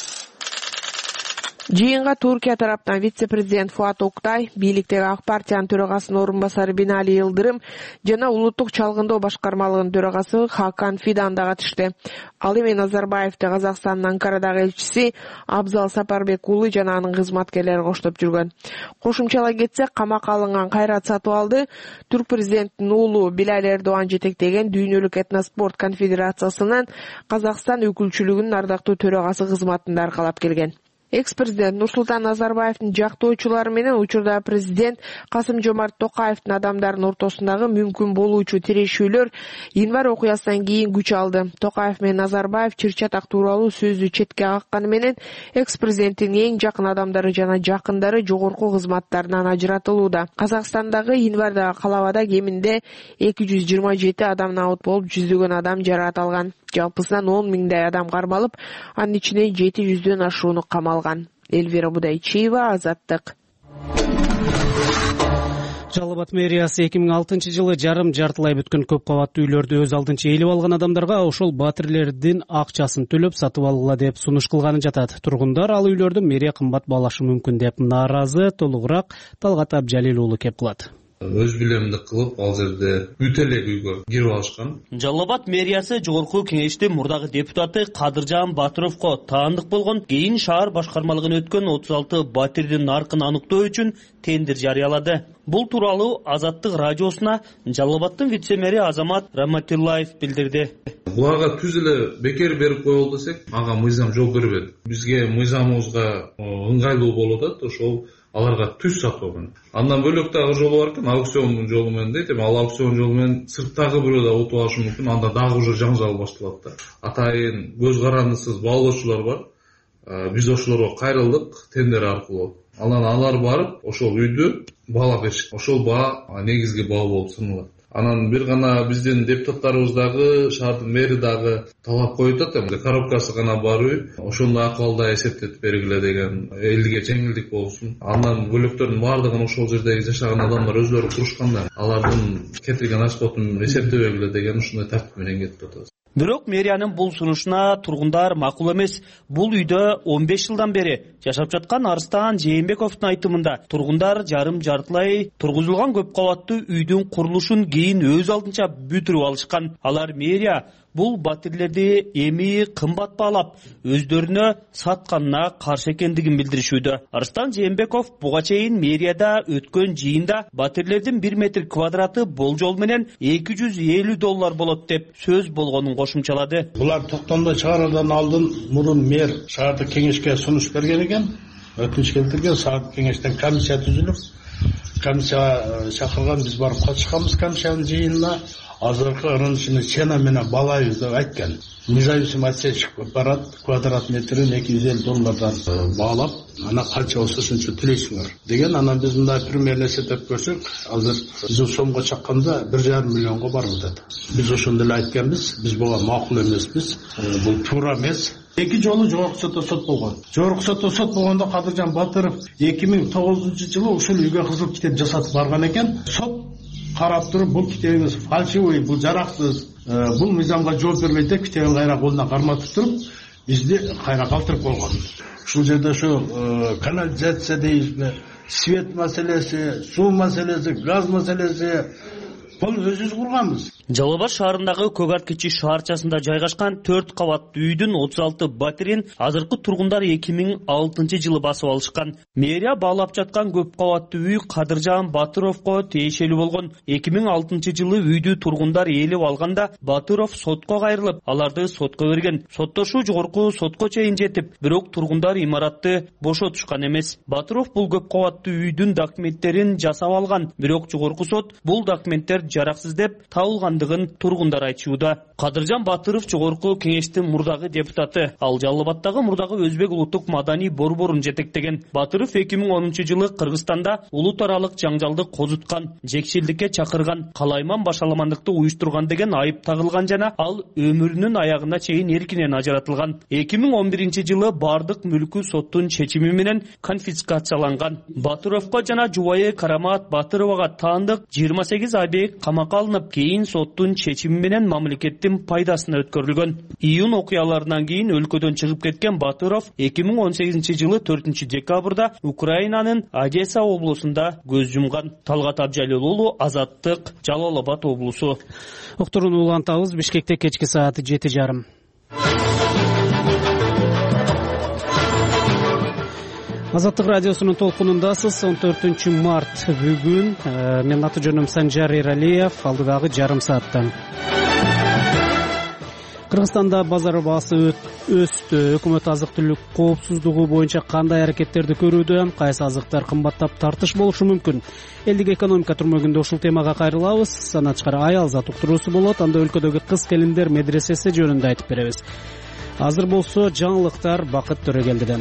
Жыйынга Туркия тараптан вице-президент Фуат Октай, бийликтеги Ак партиянын төрагасынын орун басары Бинали Йылдырым жана улуттук чалгындоо башкармалыгынын төрагасы Хакан Фидан да катышты. Ал эми Назарбаевди Казакстандын Анкарадагы элчиси Абзал Сапарбек уулу жана анын кызматкерлери коштоп жүргөн. Кошумчалай кетсек, камакка алынган Кайрат Сатыбалды Түрк президентинин уулу Билал Эрдоган жетектеген Дүйнөлүк этноспорт конфедерациясынын Казакстан өкүлчүлүгүнүн ардактуу төрагасы кызматында аркалап келген. Экс-президент Нурсултан Назарбаевдин жактоочулары менен учурда президент Касым-Жомарт Токаевдин адамдардын ортосундагы мүмкүн болуучу тирешүүлөр январь окуясынан кийин күч алды. Токаев менен Назарбаев чыр-чатак тууралуу сөздү четке какканы менен экс-президенттин эң жакын адамдары жана жакындары жогорку кызматтарынан ажыратылууда. Казакстандагы январдагы калабада кеминде эки жүз жыйырма жети адам набыт болуп, жүздөгөн адам жаракат алган. Жалпысынан он миңдей адам кармалып, анын ичинен жети жүздөн ашууну камалган. Эльвира Будайчиева, Азаттык. Жалал Абад мэриясы эки миң алтынчы жылы жарым жартылай бүткөн көп кабаттуу үйлөрдү өз алдынча ээлеп алган адамдарга ошол батирлердин акчасын төлөп сатып алгыла деп сунуш кылганы жатат. Тургундар ал үйлөрдү мэрия кымбат баалашы мүмкүн деп нааразы. Толугураак Талгат Абжалил уулу кеп кылат. Өз билемдик кылып, ал жерде бүт эле үйгө кирип алышкан. Жалал Абад мэриясы жогорку кеңештин мурдагы депутаты Кадыржан Батыровго таандык болгон, кийин шаар башкармалыгына өткөн отуз алты батирдин наркын аныктоо үчүн тендер жарыялады. Бул тууралуу Азаттык радиосуна Жалал Абаддын вице-мэри Азамат Раматиллаев билдирди. Буга түз эле бекер берип коелу десек, ага мыйзам жол бербейт. Бизге мыйзамыбызга ыңгайлуу болот да, ошол аларга түз сатуу. Андан бөлөк дагы жолу бар экен, аукцион жолу менен дейт. Эми ал аукцион жолу менен сырттагы бирөө да утуп алышы мүмкүн. Анда дагы уже жаңжал башталат да. Атайын көз карандысыз баалоочулар бар. Биз ошолорго кайрылдык тендер аркылуу. Анан алар барып, ошол үйдү баалап беришет. Ошол баа негизги баа болуп саналат. Анан бир гана биздин депутаттарыбыз дагы, шаардын мэри дагы талап коюп атат, коробкасы гана бар үй, ошондой акыбалда эсептетип бергиле деген, элге жеңилдик болсун. Андан бөлөктөрдүн баардыгын ошол жердеги жашаган адамдар өзлөрү курушканда, алардын кетирген расходун эсептебегиле деген ушундай тартип менен кетип атабыз. Бирок мэриянын бул сунушуна тургундар макул эмес. Бул үйдө он беш жылдан бери жашап жаткан Арыстан Жээнбековдун айтымында тургундар жарым жартылай тургузулган көп кабаттуу үйдүн курулушун кийин өз алдынча бүтүрүп алышкан. Алар мэрия бул батирлерди эми кымбат баалап, өздөрүнө сатканына каршы экендигин билдиришүүдө. Арыстан Жээнбеков буга чейин мэрияда өткөн жыйында батирлердин бир метр квадраты болжол менен эки жүз элүү доллар болот деп сөз болгонун кошумчалады. Булар токтомдо чыгаруудан алдын мурун мэр шаардык кеңешке сунуш берген экен, өтүнүч келтирген. Шаардык кеңештен комиссия түзүлүп, комиссия чакырган, биз барып катышканбыз комиссиянын жыйынына. Азыркы ырынчыны сена менен балайбыз деп айткан. Независимый отсечка барат, квадрат метрин эки жүз элүү доллардан баалап, ана канча болсо ошончо төлөйсүңөр деген. Анан биз мындай примерлесетип көрсөк, азыр биз сомго чакканда бир жарым миллионго барып атат. Биз ошондо эле айтканбыз, биз буга макул эмеспиз, бул туура эмес. Эки жолу жогорку сотто сот болгон. Жогорку сотто сот болгондо Кадыржан Батыров эки миң тогузунчу жылы ушул үйгө кызыл китеп жасатып барган экен. Сот карап туруп, бул китебиңиз фальшивый, бул жараксыз, бул мыйзамга жооп бербейт деп китебин кайра колуна карматып туруп, бизди кайра калтырып койгон. Ушул жерде ошо канализация дейбизби, свет маселеси, суу маселеси, газ маселеси, бул өзүбүз курганбыз. Жалал Абад шаарындагы Көк Арт кичи шаарчасында жайгашкан төрт кабаттуу үйдүн отуз алты батирин азыркы тургундар эки миң алтынчы жылы басып алышкан. Мэрия баалап жаткан көп кабаттуу үй Кадыржан Батыровго тиешелүү болгон. эки миң алтынчы жылы үйдү тургундар ээлеп алганда Батыров сотко кайрылып, аларды сотко берген. Соттошуу жогорку сотко чейин жетип, бирок тургундар имаратты бошотушкан эмес. Батыров бул көп кабаттуу үйдүн документтерин жасап алган, бирок жогорку сот бул документтер жараксыз деп табылган тургандыгын тургундар айтышууда. Кадыржан Батыров Жогорку Кеңештин мурдагы депутаты. Ал Жалал Абаддагы мурдагы Өзбек улуттук маданий борборун жетектеген. Батыров эки миң онунчу жылы Кыргызстанда улут аралык жаңжалды козуткан, жекшилдикке чакырган, калайман башаламандыкты уюштурган деген айып тагылган жана ал өмүрүнүн аягына чейин эркинен ажыратылган. эки миң он биринчи жылы бардык мүлкү соттун чечими менен конфискацияланган. Батыровго жана жубайы Карамат Батыровага таандык жыйырма сегиз ай камакка алынып, кийин соттун чечими менен мамлекеттин пайдасына өткөрүлгөн. Июнь окуяларынан кийин өлкөдөн чыгып кеткен Батыров эки миң он сегизинчи жылы төртүнчү декабрда Украинанын Одесса облусунда көз жумган. Талгат Абжалил уулу, Азаттык, Жалал Абад облусу. Уктурууну улантабыз. Бишкекте кечки сааты жети жарым. Азаттык радиосунун толкунундасыз. он төртүнчү март бүгүн. Мен аты жөнүм Санжар Эралиев. Алдыдагы жарым саатта Кыргызстанда базар баасы өстү. Өкмөт азык түлүк коопсуздугу боюнча кандай аракеттерди көрүүдө? Кайсы азыктар кымбаттап тартыш болушу мүмкүн? Элдик экономика түрмөгүндө ушул темага кайрылабыз. Саначкар Аялзат уктуруусу болот. Анда өлкөдөгү кыз келиндер медресеси жөнүндө айтып беребиз. Азыр болсо жаңылыктар Бакыт Төрөгелдиден.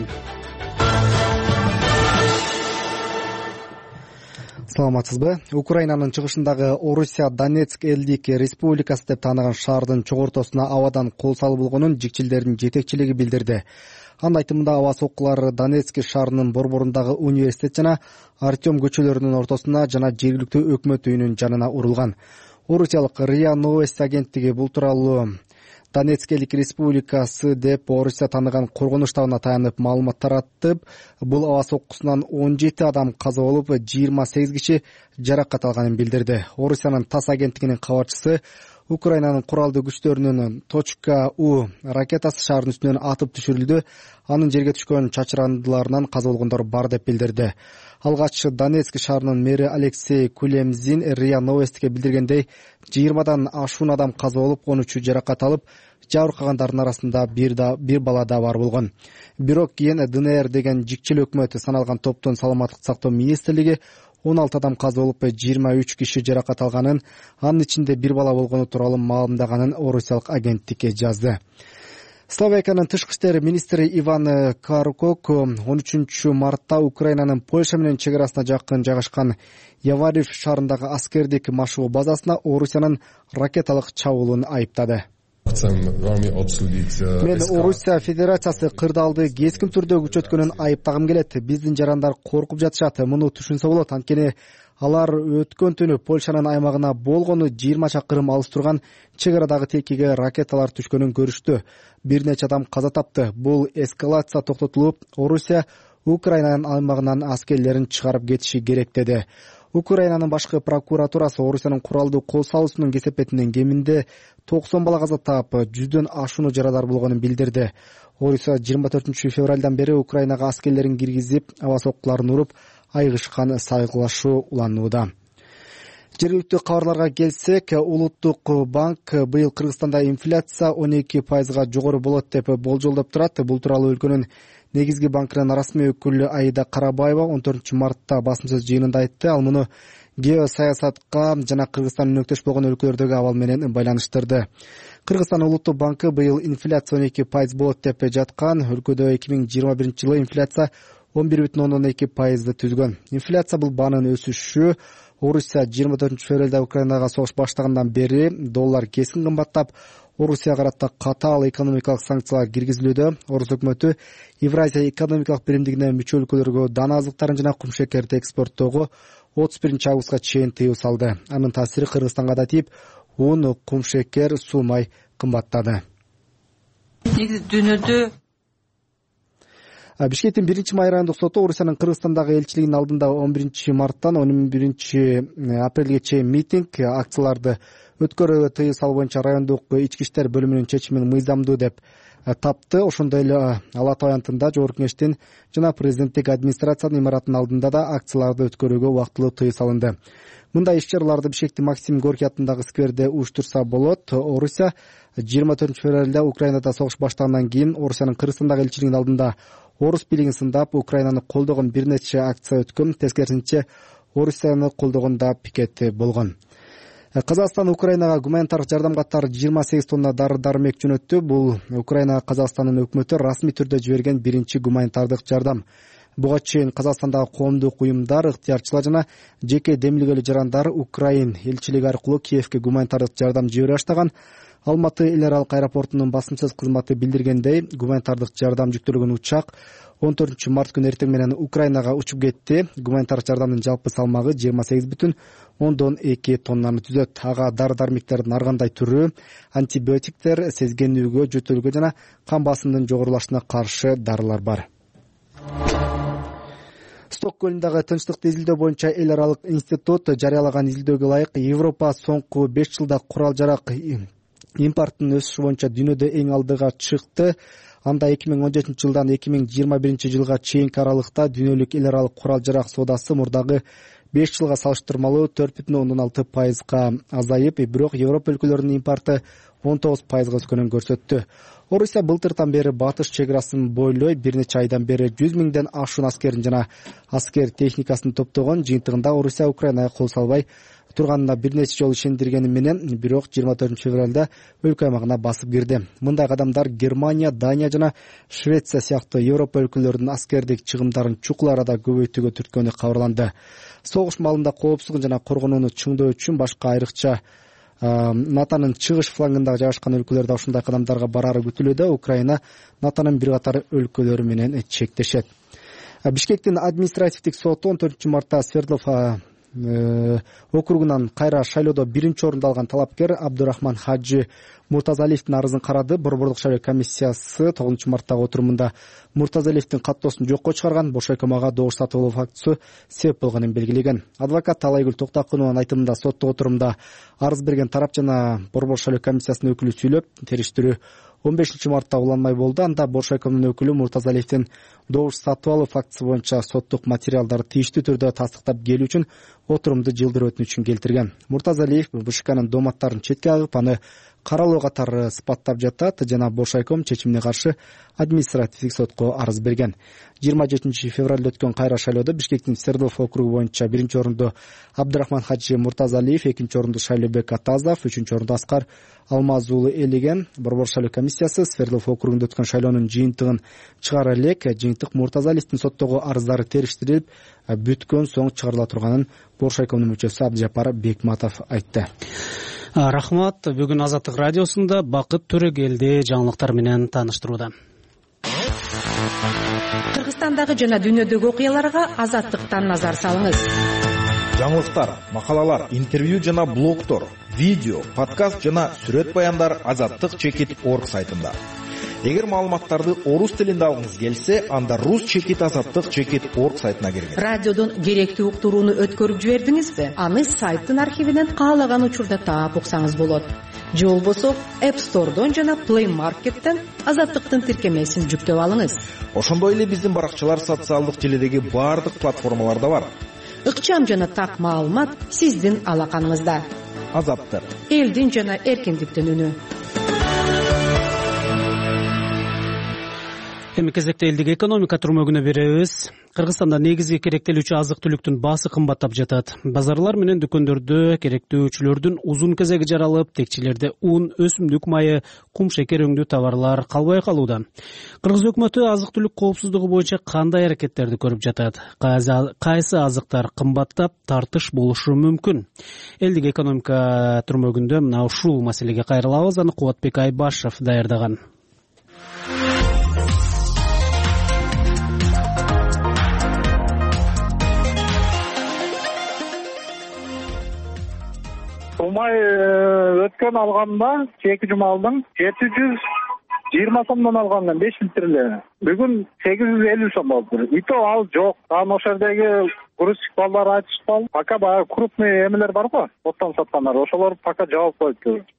Саламатсызбы? Украинанын чыгышындагы Орусия Донецк элдик республикасы деп таанаган шаардын чогортосуна абадан кол салуу болгонун жикчилдердин жетекчилиги билдирди. Анын айтымында аба соккулары Донецк шаарынын борборундагы университет жана Артем көчөлөрүнүн ортосуна жана жергиликтүү өкмөт үйүнүн жанына урулган. Орусиялык РИА Новости агенттиги бул тууралуу Донецк элдик республикасы деп Орусия тааныган коргонуч штабына таянып маалымат таратып, бул аба соккусунан он жети адам каза болуп, жыйырма сегиз киши жаракат алганын билдирди. Орусиянын ТАСС агенттигинин кабарчысы Украинанын куралдуу күчтөрүнүн точка У ракетасы шаардын үстүнөн атып түшүрүлдү. Анын жерге түшкөн чачырандыларынан каза болгондор бар деп билдирди. Алгач Донецк шаарынын мэри Алексей Кулемзин РИА Новостиге билдиргендей, жыйырмадан ашуун адам каза болуп, он үчү жаракат алып, жабыркагандардын арасында бир да бир бала да бар болгон. Бирок кийин ДНР деген жикчил өкмөтү саналган топтун саламаттык сактоо министрлиги он алты адам каза болуп, жыйырма үч киши жаракат алганын, анын ичинде бир бала болгону тууралуу маалымдаганын Орусиялык агенттик жазды. Словакиянын тышкы иштер министри Иван Каркок он үчүнчү мартта Украинанын Польша менен чек арасына жакын жайгашкан Яварив шаарындагы аскердик машыгуу базасына Орусиянын ракеталык чабуулун айыптады. Мен Орусия Федерациясы кырдаалды кескин түрдө күчөткөнүн айыптагым келет. Биздин жарандар коркуп жатышат. Муну түшүнсө болот. Анткени алар өткөн түнү Польшанын аймагына болгону жыйырма чакырым алыс турган чек арадагы текиге ракеталар түшкөнүн көрүштү. Бир нече адам каза тапты. Бул эскалация токтотулуп, Орусия Украинанын аймагынан аскерлерин чыгарып кетиши керек деди. Украинанын башкы прокуратурасы Орусиянын куралдуу кол салуусунун кесепетинен кеминде токсон бала каза таап, жүздөн ашууну жарадар болгонун билдирди. Орусия жыйырма төртүнчү февралдан бери Украинага аскерлерин киргизип, аба соккуларын уруп, айгышкан сайгылашуу уланууда. Жергиликтүү кабарларга келсек, Улуттук банк быйыл Кыргызстанда инфляция он эки пайызга жогору болот деп болжолдоп турат. Бул тууралуу өлкөнүн негизги банкынын расмий өкүлү Аида Карабаева он төртүнчү мартта басым сөз жыйынында айтты. Ал муну геосаясатка жана Кыргызстандын өнөктөш болгон өлкөлөрдөгү абал менен байланыштырды. Кыргызстан Улуттук банкы быйыл инфляция он эки пайыз болот деп жаткан. Өлкөдө эки миң жыйырма биринчи жылы инфляция он бир бүтүн ондон эки пайызды түзгөн. Инфляция бул баанын өсүшү. Орусия жыйырма төртүнчү февралда Украинага согуш баштагандан бери доллар кескин кымбаттап, Орусия карата катаал экономикалык санкциялар киргизилүүдө. Орус өкмөтү Евразия экономикалык биримдигине мүчө өлкөлөргө дан азыктарын жана кум шекерди экспорттоого отуз биринчи августка чейин тыюу салды. Анын таасири Кыргызстанга да тийип, un, кум шекер, суу май кымбаттады. Негизи дүйнөдө Бишкектин биринчи май райондук соту Орусиянын Кыргызстандагы элчилигинин алдында он биринчи марттан он биринчи апрелге чейин митинг, акцияларды өткөрүүгө тыюу салуу боюнча райондук ички иштер бөлүмүнүн чечимин мыйзамдуу деп тапты. Ошондой эле Ала Тоо аянтында Жогорку Кеңештин жана президенттик администрациянын имаратынын алдында да акцияларды өткөрүүгө убактылуу тыюу салынды. Мындай иш-чараларды Бишкектин Максим Горький атындагы скверде уюштурса болот. Орусия жыйырма төртүнчү февралда Украинада согуш баштагандан кийин Орусиянын Кыргызстандагы элчилигинин алдында орус бийлигин сындап, Украинаны колдогон бир нече акция өткөн. Тескерисинче Орусияны колдогон да пикет болгон. Казакстан Украинага гуманитардык жардам катары жыйырма сегиз тонна дары дармек жөнөттү. Бул Украинага Казакстандын өкмөтү расмий түрдө жиберген биринчи гуманитардык жардам. Буга чейин Казакстандагы коомдук уюмдар, ыктыярчылар жана жеке демилгелүү жарандар Украин элчилиги аркылуу Киевке гуманитардык жардам жибере баштаган. Алматы эл аралык аэропортунун басымсыз кызматы билдиргендей, гуманитардык жардам жүктөлгөн учак он төртүнчү март күнү эртең менен Украинага учуп кетти. Гуманитардык жардамдын жалпы салмагы жыйырма сегиз бүтүн ондон эки тоннаны түзөт. Ага дары-дармектердин ар кандай түрү, антибиотиктер, сезгенүүгө, жөтөлгө жана кан басымынын жогорулашына каршы дарылар бар. Стокгольмдагы тынчтыкты изилдөө боюнча эл аралык институт жарыялаган изилдөөгө ылайык Европа соңку беш жылда курал-жарак импорттун өсүшү боюнча дүйнөдө эң алдыга чыкты. Анда эки миң он жетинчи жылдан эки миң жыйырма биринчи жылга чейинки аралыкта дүйнөлүк эл аралык курал-жарак соодасы мурдагы беш жылга салыштырмалуу төрт бүтүн ондон алты пайызга азайып, бирок Европа өлкөлөрүнүн импорты он тогуз пайызга өскөнүн көрсөттү. Орусия былтыртан бери батыш чек арасын бойлой бир нече айдан бери жүз миңден ашуун аскерин жана аскер техникасын топтогон. Жыйынтыгында Орусия Украинага кол салбай турганына бир нече жолу ишендиргени менен, бирок жыйырма төртүнчү февралда өлкө аймагына басып кирди. Мындай кадамдар Германия, Дания жана Швеция сыяктуу Европа өлкөлөрүнүн аскердик чыгымдарын чукул арада көбөйтүүгө түрткөнү кабарланды. Согуш маалында коопсуздугун жана коргонууну чыңдоо үчүн башка айрыкча НАТОнун чыгыш флангындагы жайгашкан өлкөлөрдө ушундай кадамдарга барары күтүлүүдө. Украина НАТОнун бир катар өлкөлөрү менен чектешет. Бишкектин административдик соту он төртүнчү мартта Свердлов округунан кайра шайлоодо биринчи орунду алган талапкер Абдурахман Хаджи Муртазалиевдин арызын карады. Борбордук шайлоо комиссиясы тогузунчу марттагы отурумунда Муртазалиевдин каттоосун жокко чыгарган, бош өкмөгө добуш сатып алуу фактысы себеп болгонун белгилеген. Адвокат Талайгүл Токтакунованын айтымында соттук отурумда арыз берген тарап жана Борбор шайлоо комиссиясынын өкүлү сүйлөп, териштирүү он бешинчи мартта уланмай болду. Анда бош өкмөнүн өкүлү Муртазалиевдин добуш сатып алуу фактысы боюнча соттук материалдарды тийиштүү түрдө тастыктап келүү үчүн отурумду жылдырып өтүнүчүн келтирген. Муртазалиев БШКнын доматтарын четке агып, аны каралоо катары сыпаттап жатат жана бош айком чечимине каршы административдик сотко арыз берген. жыйырма жетинчи февралда өткөн кайра шайлоодо Бишкектин Свердлов округу боюнча биринчи орунду Абдурахман Хаджи Муртазалиев, экинчи орунду Шайлообек Атазов, үчүнчү орунду Аскар Алмаз уулу ээлеген. Борбор шайлоо комиссиясы Свердлов округунда өткөн шайлоонун жыйынтыгын чыгара элек. Жыйынтык Муртазалиевдин соттогу арыздары териштирилип бүткөн соң чыгарыла турганын бош айкомдун мүчөсү Абдыжапар Бекматов айтты. Рахмат. Бүгүн Азаттык радиосунда Бакыт Төрөгелди жаңылыктар менен тааныштырууда. Кыргызстандагы жана дүйнөдөгү окуяларга Азаттыктан назар салыңыз. Жаңылыктар, макалалар, интервью жана блогтор, видео, подкаст жана сүрөт баяндар Азаттык чекит точка орг сайтында. Эгер маалыматтарды орус тилинде алгыңыз келсе, анда рус чекит азаттык чекит точка орг сайтына киргиз. Радиодон керектүү уктурууну өткөрүп жибердиңизби? Аны сайттын архивинен каалаган учурда таап уксаңыз болот. Же болбосо App Store'дон жана Play Market'тен Азаттыктын тиркемесин жүктөп алыңыз. Ошондой эле биздин баракчалар социалдык желидеги баардык платформаларда бар. Ыкчам жана так маалымат сиздин алаканыңызда. Азаттык. Элдин жана эркиндиктин үнү. Эми кезекте элдик экономика турмөгүнө беребиз. Кыргызстанда негизги керектелүүчү азык-түлүктүн баасы кымбаттап жатат. Базарлар менен дүкөндөрдө керектөөчүлөрдүн узун кезеги жаралып, текчилерде ун, өсүмдүк майы, кум шекер өңдүү товарлар калбай калууда. Кыргыз өкмөтү азык-түлүк коопсуздугу боюнча кандай аракеттерди көрүп жатат? Кайсы азыктар кымбаттап, тартыш болушу мүмкүн? Элдик экономика турмөгүндө мына ушул маселеге кайрылабыз. Аны Кубатбек Айбашев даярдаган. Умай өткөн алганда эки жума алдың жети жүз жыйырма сомдон алган беш литрле. Бүгүн сегиз жүз элүү сом болду. И то ал жок. Анан ошол жердеги грузчик балдар айтышпал. Пока баягы крупный эмелер бар го, оттон саткандар. Ошолор пока жабып коюпту. Бул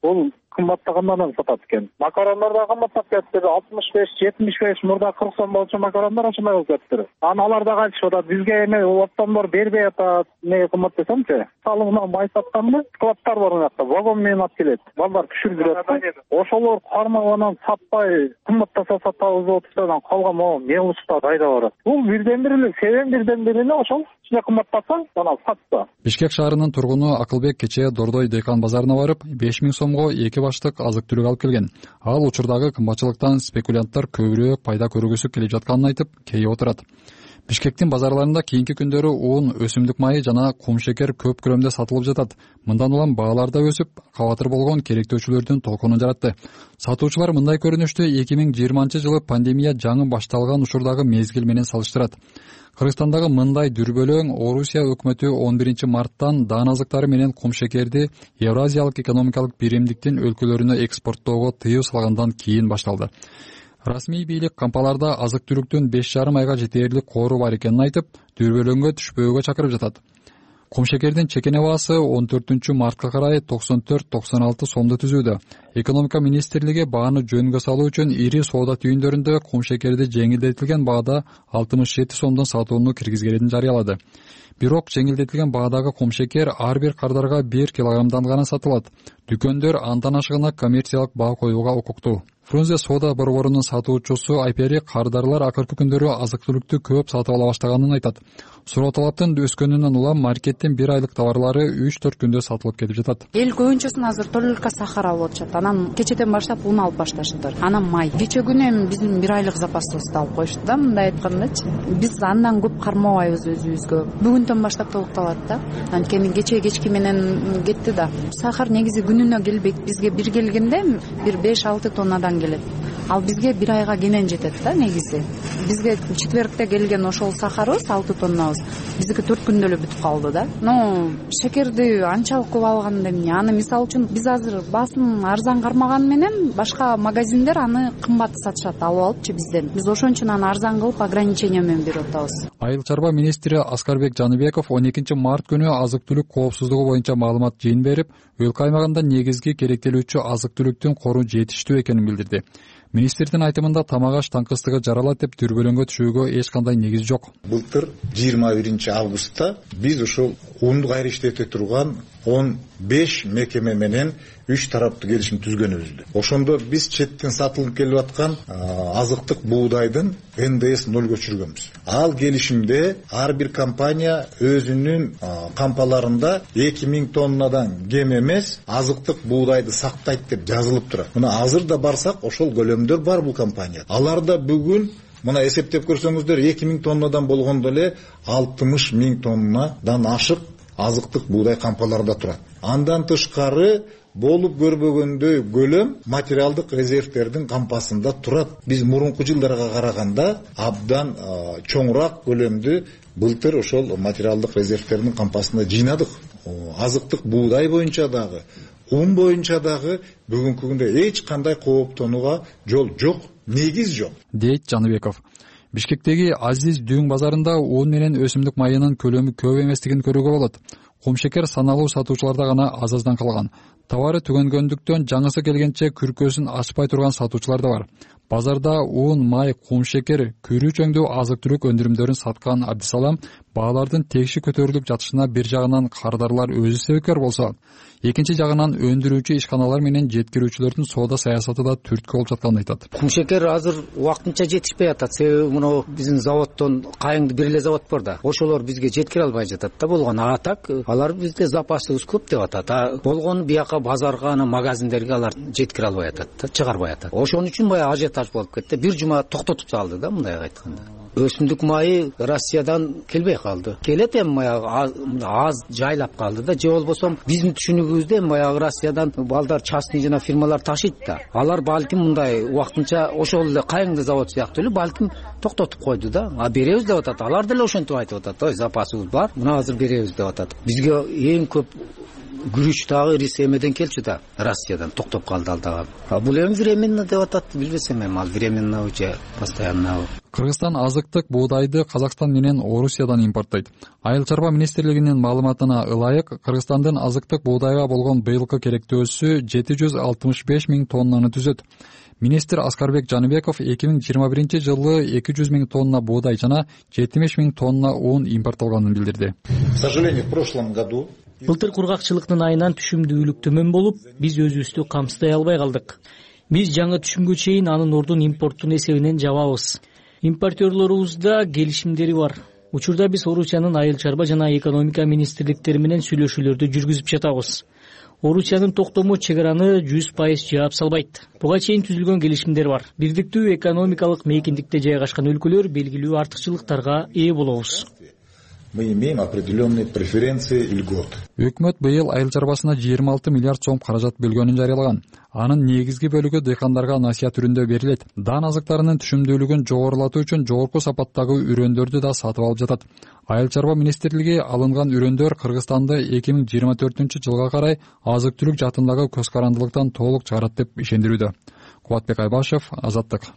кымбаттагандан сатат экен. Макарондар да кымбаттап кетти. алтымыш беш жетимиш беш мурда кырк сом болчу макарондар ошондой болуп кетти. Анан алар да кайтышып атат. Бизге эме оптомдор бербей атат. Эмне кымбат десемчи, салыгынан май сатканмын. Складтар бар мынакта, вагон менен алып келет. Балдар түшүрүп жүрөт. Ошолор кармагынан сатпай кымбаттаса сатабыз деп отурсадан калган могу эмне кылышта кайда барат. Бул бирден бир эле, себеп бирден бир эле ошол. Ичине кымбаттаса, анан сатса. Бишкек шаарынын тургуну Акылбек кечээ Дордой Дейкан базарына барып, беш миң сомго эки баштык азык-түлүк алып келген. Ал учурдагы кымбатчылыктан спекулянттар көбүрөөк пайда көргүсү келип жатканын айтып, кейип отурат. Бишкектин базарларында кийинки күндөрү уун, өсүмдүк майы жана кум шекер көп көлөмдө сатылып жатат. Мындан улам баалар да өсүп, кабатыр болгон керектөөчүлөрдүн толкунун жаратты. Сатуучулар мындай көрүнүштү эки миң жыйырманчы жылы пандемия жаңы башталган учурдагы мезгил менен салыштырат. Кыргызстандагы мындай дүрбөлөң Орусия өкмөтү он биринчи марттан даан азыктары менен кум шекерди Евразиялык экономикалык биримдиктин өлкөлөрүнө экспорттоого тыюу салгандан кийин башталды. Расмий бийлик кампаларда азык-түлүктүн беш жарым айга жетээрлик коору бар экенин айтып, дүрбөлөңгө түшпөөгө чакырып жатат. Кум шекердин чекене баасы он төртүнчү мартка карай токсон төрт токсон алты сомду түзүүдө. Экономика министрлиги бааны жөнгө салуу үчүн ири соода түйүндөрүндө кум шекерди жеңилдетилген баада алтымыш жети сомдон сатууну киргизгенин жарыялады. Бирок жеңилдетилген баадагы кум шекер ар бир кардарга бир килограммдан гана сатылат. Дүкөндөр андан ашыгына коммерциялык баа коюуга укуктуу. Фрунзе соода борборунун сатуучусу Айпери кардарлар акыркы күндөрү азык-түлүктү көп сатып ала баштаганын айтат. Суроо талаптын өскөнүнөн улам маркеттин бир айлык товарлары үч төрт күндө сатылып кетип жатат. Эл көбүнчөсүн азыр только сахар алып атышат. Анан кечеден баштап ун алып башташты. Анан май. Кече күнү эми биздин бир айлык запасыбызды алып коюшту да, мындай айткандачы. Биз андан көп кармабайбыз өзүбүзгө. Бүгүндөн баштап толукталат да. Анткени кече кечки менен кетти да. Сахар негизи күнүнө келбейт. Бизге бир келгенде бир беш алты тоннадан келет. Ал бизге бир айга кенен жетет да негизи. Бизге четвергте келген ошол сахарыбыз алты тоннабыз. Биздики төрт күндө эле бүтүп калды да. Ну, шекерди анчалык көп алганда эмне? Аны мисалы үчүн биз азыр басым арзан кармаган менен башка магазиндер аны кымбат сатышат, алып алыпчы бизден. Биз ошон үчүн аны арзан кылып ограничение менен берип атабыз. Айыл чарба министри Аскарбек Жаныбеков он экинчи март күнү азык-түлүк коопсуздугу боюнча маалымат жыйын берип, өлкө аймагында негизги керектелүүчү азык-түлүктүн кору жетиштүү экенин билдирди. Министрдин айтымында тамак аш таңкыстыгы жаралат деп дүрбөлөңгө түшүүгө эч кандай негиз жок. Былтыр жыйырма биринчи августта биз ошол унду кайра иштете турган он беш мекеме менен үч тараптуу келишим түзгөнбүз. Ошондо биз четтен сатылып келип аткан азыктык буудайдын эн дэ эс нолго түшүргөнбүз. Ал келишимде ар бир компания өзүнүн кампаларында эки миң тоннадан кем эмес азыктык буудайды сактайт деп жазылып турат. Мына азыр да барсак ошол көлөмдөр бар бул компания. Аларда бүгүн мына эсептеп көрсөңүздөр эки миң тоннадан болгондо эле алтымыш миң тоннадан ашык азыктык буудай кампаларда турат. Андан тышкары болуп көрбөгөндөй көлөм материалдык резервтердин кампасында турат. Биз мурунку жылдарга караганда абдан чоңураак көлөмдү былтыр ошол материалдык резервтердин кампасында жыйнадык. Азыктык буудай боюнча дагы, ун боюнча дагы бүгүнкү күндө эч кандай кооптонууга жол жок, негиз жок, дейт Жаныбеков. Бишкектеги Азиз Дүүң базарында ун менен өсүмдүк майынын көлөмү көп эместигин көрүүгө болот. Кум шекер саналуу сатуучуларда гана аз аздан калган. Товары түгөнгөндүктөн жаңысы келгенче күркөсүн ачпай турган сатуучулар да бар. Базарда ун, май, кум шекер, күрүү чөңдүү азык-түлүк өндүрүмдөрүн саткан Абдисалам баалардын тегиши көтөрүлүп жатышына бир жагынан кардарлар өзү себепкер болсо, экинчи жагынан өндүрүүчү ишканалар менен жеткирүүчүлөрдүн соода саясаты да түрткү болуп жатканын айтат. Кум шекер азыр убактынча жетишпей атат. Себеби мына биздин заводдон Кайыңды бир эле завод бар да. Ошолор бизге жеткире албай жатат да болгон. А так алар бизде запасыбыз көп деп атат. А болгон бияка базарга, ана магазиндерге алар жеткире албай атат да, чыгарбай атат. Ошон үчүн баягы ажиотаж болуп кетти. Бир жума токтотуп салды да, мындай айтканда. Өсүмдүк майы Россиядан келбей калды. Келет эми баягы аз жайлап калды да. Же болбосо биздин түшүнүгүбүздө баягы Россиядан балдар частный жана фирмалар ташыйт да. Алар балким мындай убактынча ошол эле Кайыңды завод сыяктуу эле балким токтотуп койду да. А беребиз деп атат. Алар деле ошентип айтып атат. Ой, запасыбыз бар. Мына азыр беребиз деп атат. Бизге эң көп күрүч дагы рис эмеден келчү да, Россиядан токтоп калды ал дагы. Бул эми временно деп атат, билбесем эми ал временно же постоянно. Кыргызстан азыктык боодайды Казакстан менен Орусиядан импорттойт. Айыл чарба министрлигинин маалыматына ылайык, Кыргызстандын азыктык боодайга болгон быйылкы керектөөсү жети жүз алтымыш беш миң тоннаны түзөт. Министр Аскарбек Жаныбеков эки миң жыйырма биринчи жылы эки жүз миң тонна буудай жана жетимиш миң тонна un импорттолганын билдирди. К сожалению, в прошлом году былтыр кургакчылыктын айынан түшүмдүүлүк төмөн болуп, биз өзүбүздү камсыздай албай калдык. Биз жаңы түшүмгө чейин анын ордун импорттун эсебинен жабабыз. Импортерлорубузда келишимдери бар. Учурда биз Орусиянын айыл чарба жана экономика министрликтери менен сүйлөшүүлөрдү жүргүзүп жатабыз. Орусиянын токтому чек араны жүз пайыз жаап салбайт. Буга чейин түзүлгөн келишимдер бар. Бирдиктүү экономикалык мейкиндикте жайгашкан өлкөлөр белгилүү артыкчылыктарга ээ болобуз. Мы имеем определенные преференции и льготы. Өкмөт быйыл айыл чарбасына жыйырма алты миллиард сом каражат бөлгөнүн жарыялаган. Анын негизги бөлүгү дыйкандарга насыят түрүндө берилет. Дан азыктарынын түшүмдүүлүгүн жогорулатуу үчүн жогорку сапаттагы үрөндөрдү да сатып алып жатат. Айыл чарба министрлиги алынган үрөндөр Кыргызстанды эки миң жыйырма төртүнчү жылга карай азык-түлүк жаатындагы көз карандылыктан толук чыгарат деп ишендирүүдө. Кубатбек Айбашев, Азаттык.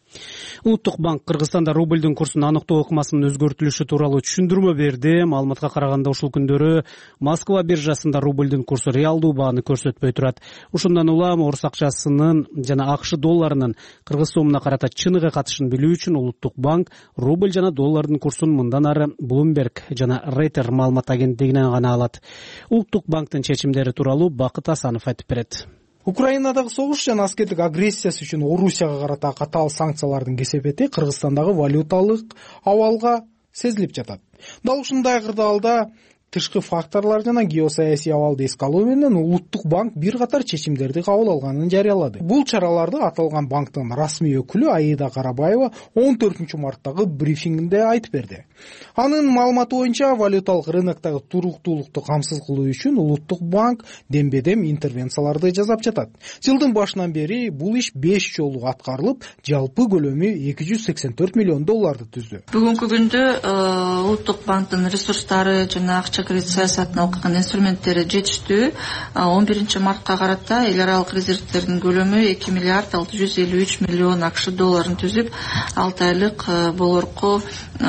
Улуттук банк Кыргызстанда рубльдин курсун аныктоо ыкмасынын өзгөртүлүшү тууралуу түшүндүрмө берди. Маалыматка караганда ушул күндөрү Москва биржасында рубльдин курсу реалдуу бааны көрсөтпөй турат. Ушундан улам орус акчасынын жана АКШ долларынын кыргыз сомуна карата чыныгы катышын билүү үчүн Улуттук банк рубль жана доллардын курсун мындан ары Bloomberg жана Reuters маалымат агенттигинен гана алат. Улуттук банктын чечимдери тууралуу Бакыт Асанов айтып берет. Украинадагы согуш жана аскердик агрессиясы үчүн Орусияга карата катаал санкциялардын кесепети Кыргызстандагы валюталык абалга сезилип жатат. Дал ушундай кырдаалда тышкы факторлор жана геосаясий абалды эске алуу менен Улуттук банк бир катар чечимдерди кабыл алганын жарыялады. Бул чараларды аталган банктын расмий өкүлү Аида Карабаева он төртүнчү марттагы брифингинде айтып берди. Анын маалыматы боюнча валюталык рыноктогу туруктуулукту камсыз кылуу үчүн Улуттук банк дембедем интервенцияларды жасап жатат. Жылдын башынан бери бул иш беш жолу аткарылып, жалпы көлөмү эки жүз сексен төрт миллион долларды түздү. Бүгүнкү күндө Улуттук банктын ресурстары жана акча кредит саясатына алган инструменттери жетиштүү. он биринчи мартка карата эл аралык резервтердин көлөмү эки миллиард алты жүз элүү үч миллион акш долларын түзүп, алты айлык болорку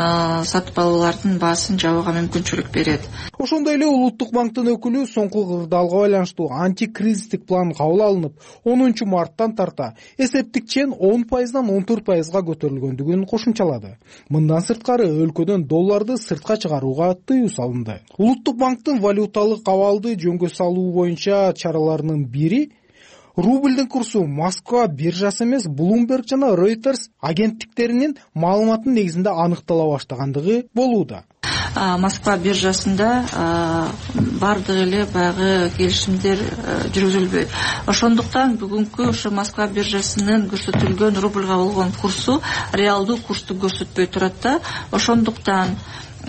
сатып алуулардын баасын жабууга мүмкүнчүлүк берет. Ошондой эле Улуттук банктын өкүлү соңку кырдаалга байланыштуу антикризистик план кабыл алынып, онунчу марттан тарта эсептик чен он пайыздан он төрт пайызга көтөрүлгөндүгүн кошумчалады. Мындан сырткары өлкөдөн долларды сыртка чыгарууга тыюу салынды. Улуттук банктын валюталык абалды жөнгө салуу боюнча чараларынын бири рубльдин курсу Москва биржасы эмес, Bloomberg жана Reuters агенттиктеринин маалыматынын негизинде аныктала баштагандыгы болууда. Москва биржасында бардык эле баягы келишимдер жүргүзүлбөйт. Ошондуктан бүгүнкү ошо Москва биржасынын көрсөтүлгөн рубльга болгон курсу реалдуу курсту көрсөтпөй турат да. Ошондуктан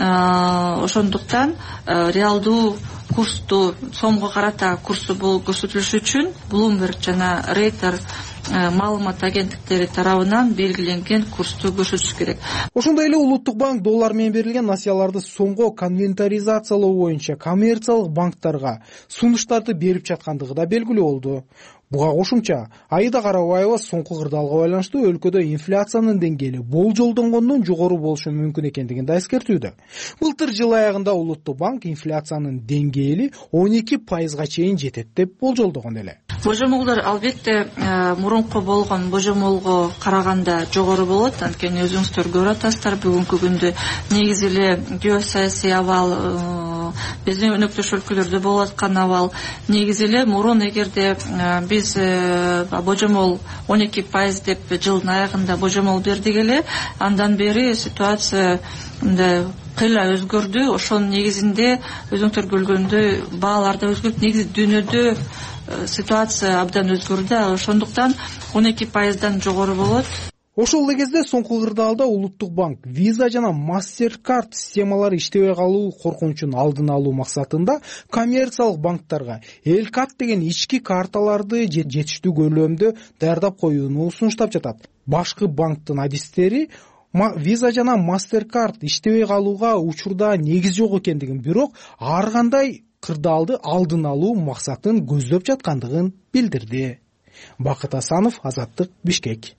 ошондуктан реалдуу курсту сомго карата курсу бул көрсөтүлүшү үчүн Bloomberg жана Reuters маалымат агенттиктери тарабынан белгиленген курсту көрсөтүш керек. Ошондой эле Улуттук банк доллар менен берилген насыяларды сомго конвертаризациялоо боюнча коммерциялык банктарга сунуштарды берип жаткандыгы да белгилүү болду. Буга кошумча Аида Карабаева соңку кырдаалга байланыштуу өлкөдө инфляциянын деңгээли болжолдонгондон жогору болушу мүмкүн экендигин да эскертүүдө. Былтыр жыл аягында Улуттук банк инфляциянын деңгээли он эки пайызга чейин жетет деп болжолдогон эле. Божомолдор албетте мурунку болгон божомолго караганда жогору болот. Анткени өзүңүздөр көрүп атасыздар, бүгүнкү күндө негизи эле геосаясий абал биздин өнөктөш өлкөлөрдө болуп аткан абал. Негизи эле мурун эгерде биз божомол он эки пайыз деп жылдын аягында божомол бердик эле, андан бери ситуация мындай кыйла өзгөрдү. Ошонун негизинде өзүңүздөр көргөндөй баалар да өзгөрүп, негизи дүйнөдө ситуация абдан өзгөрдү. Ошондуктан он эки пайыздан жогору болот. Ошол эле кезде соңку кырдаалда Улуттук банк Visa жана MasterCard системалары иштебей калуу коркунучун алдын алуу максатында коммерциялык банктарга Элкат деген ички карталарды жетиштүү көлөмдө даярдап коюуну сунуштап жатат. Башкы банктын адистери Visa жана MasterCard иштебей калууга учурда негиз жок экендигин, бирок ар кандай кырдаалды алдын алуу максатын көздөп жаткандыгын билдирди. Бакыт Асанов, Азаттык, Бишкек.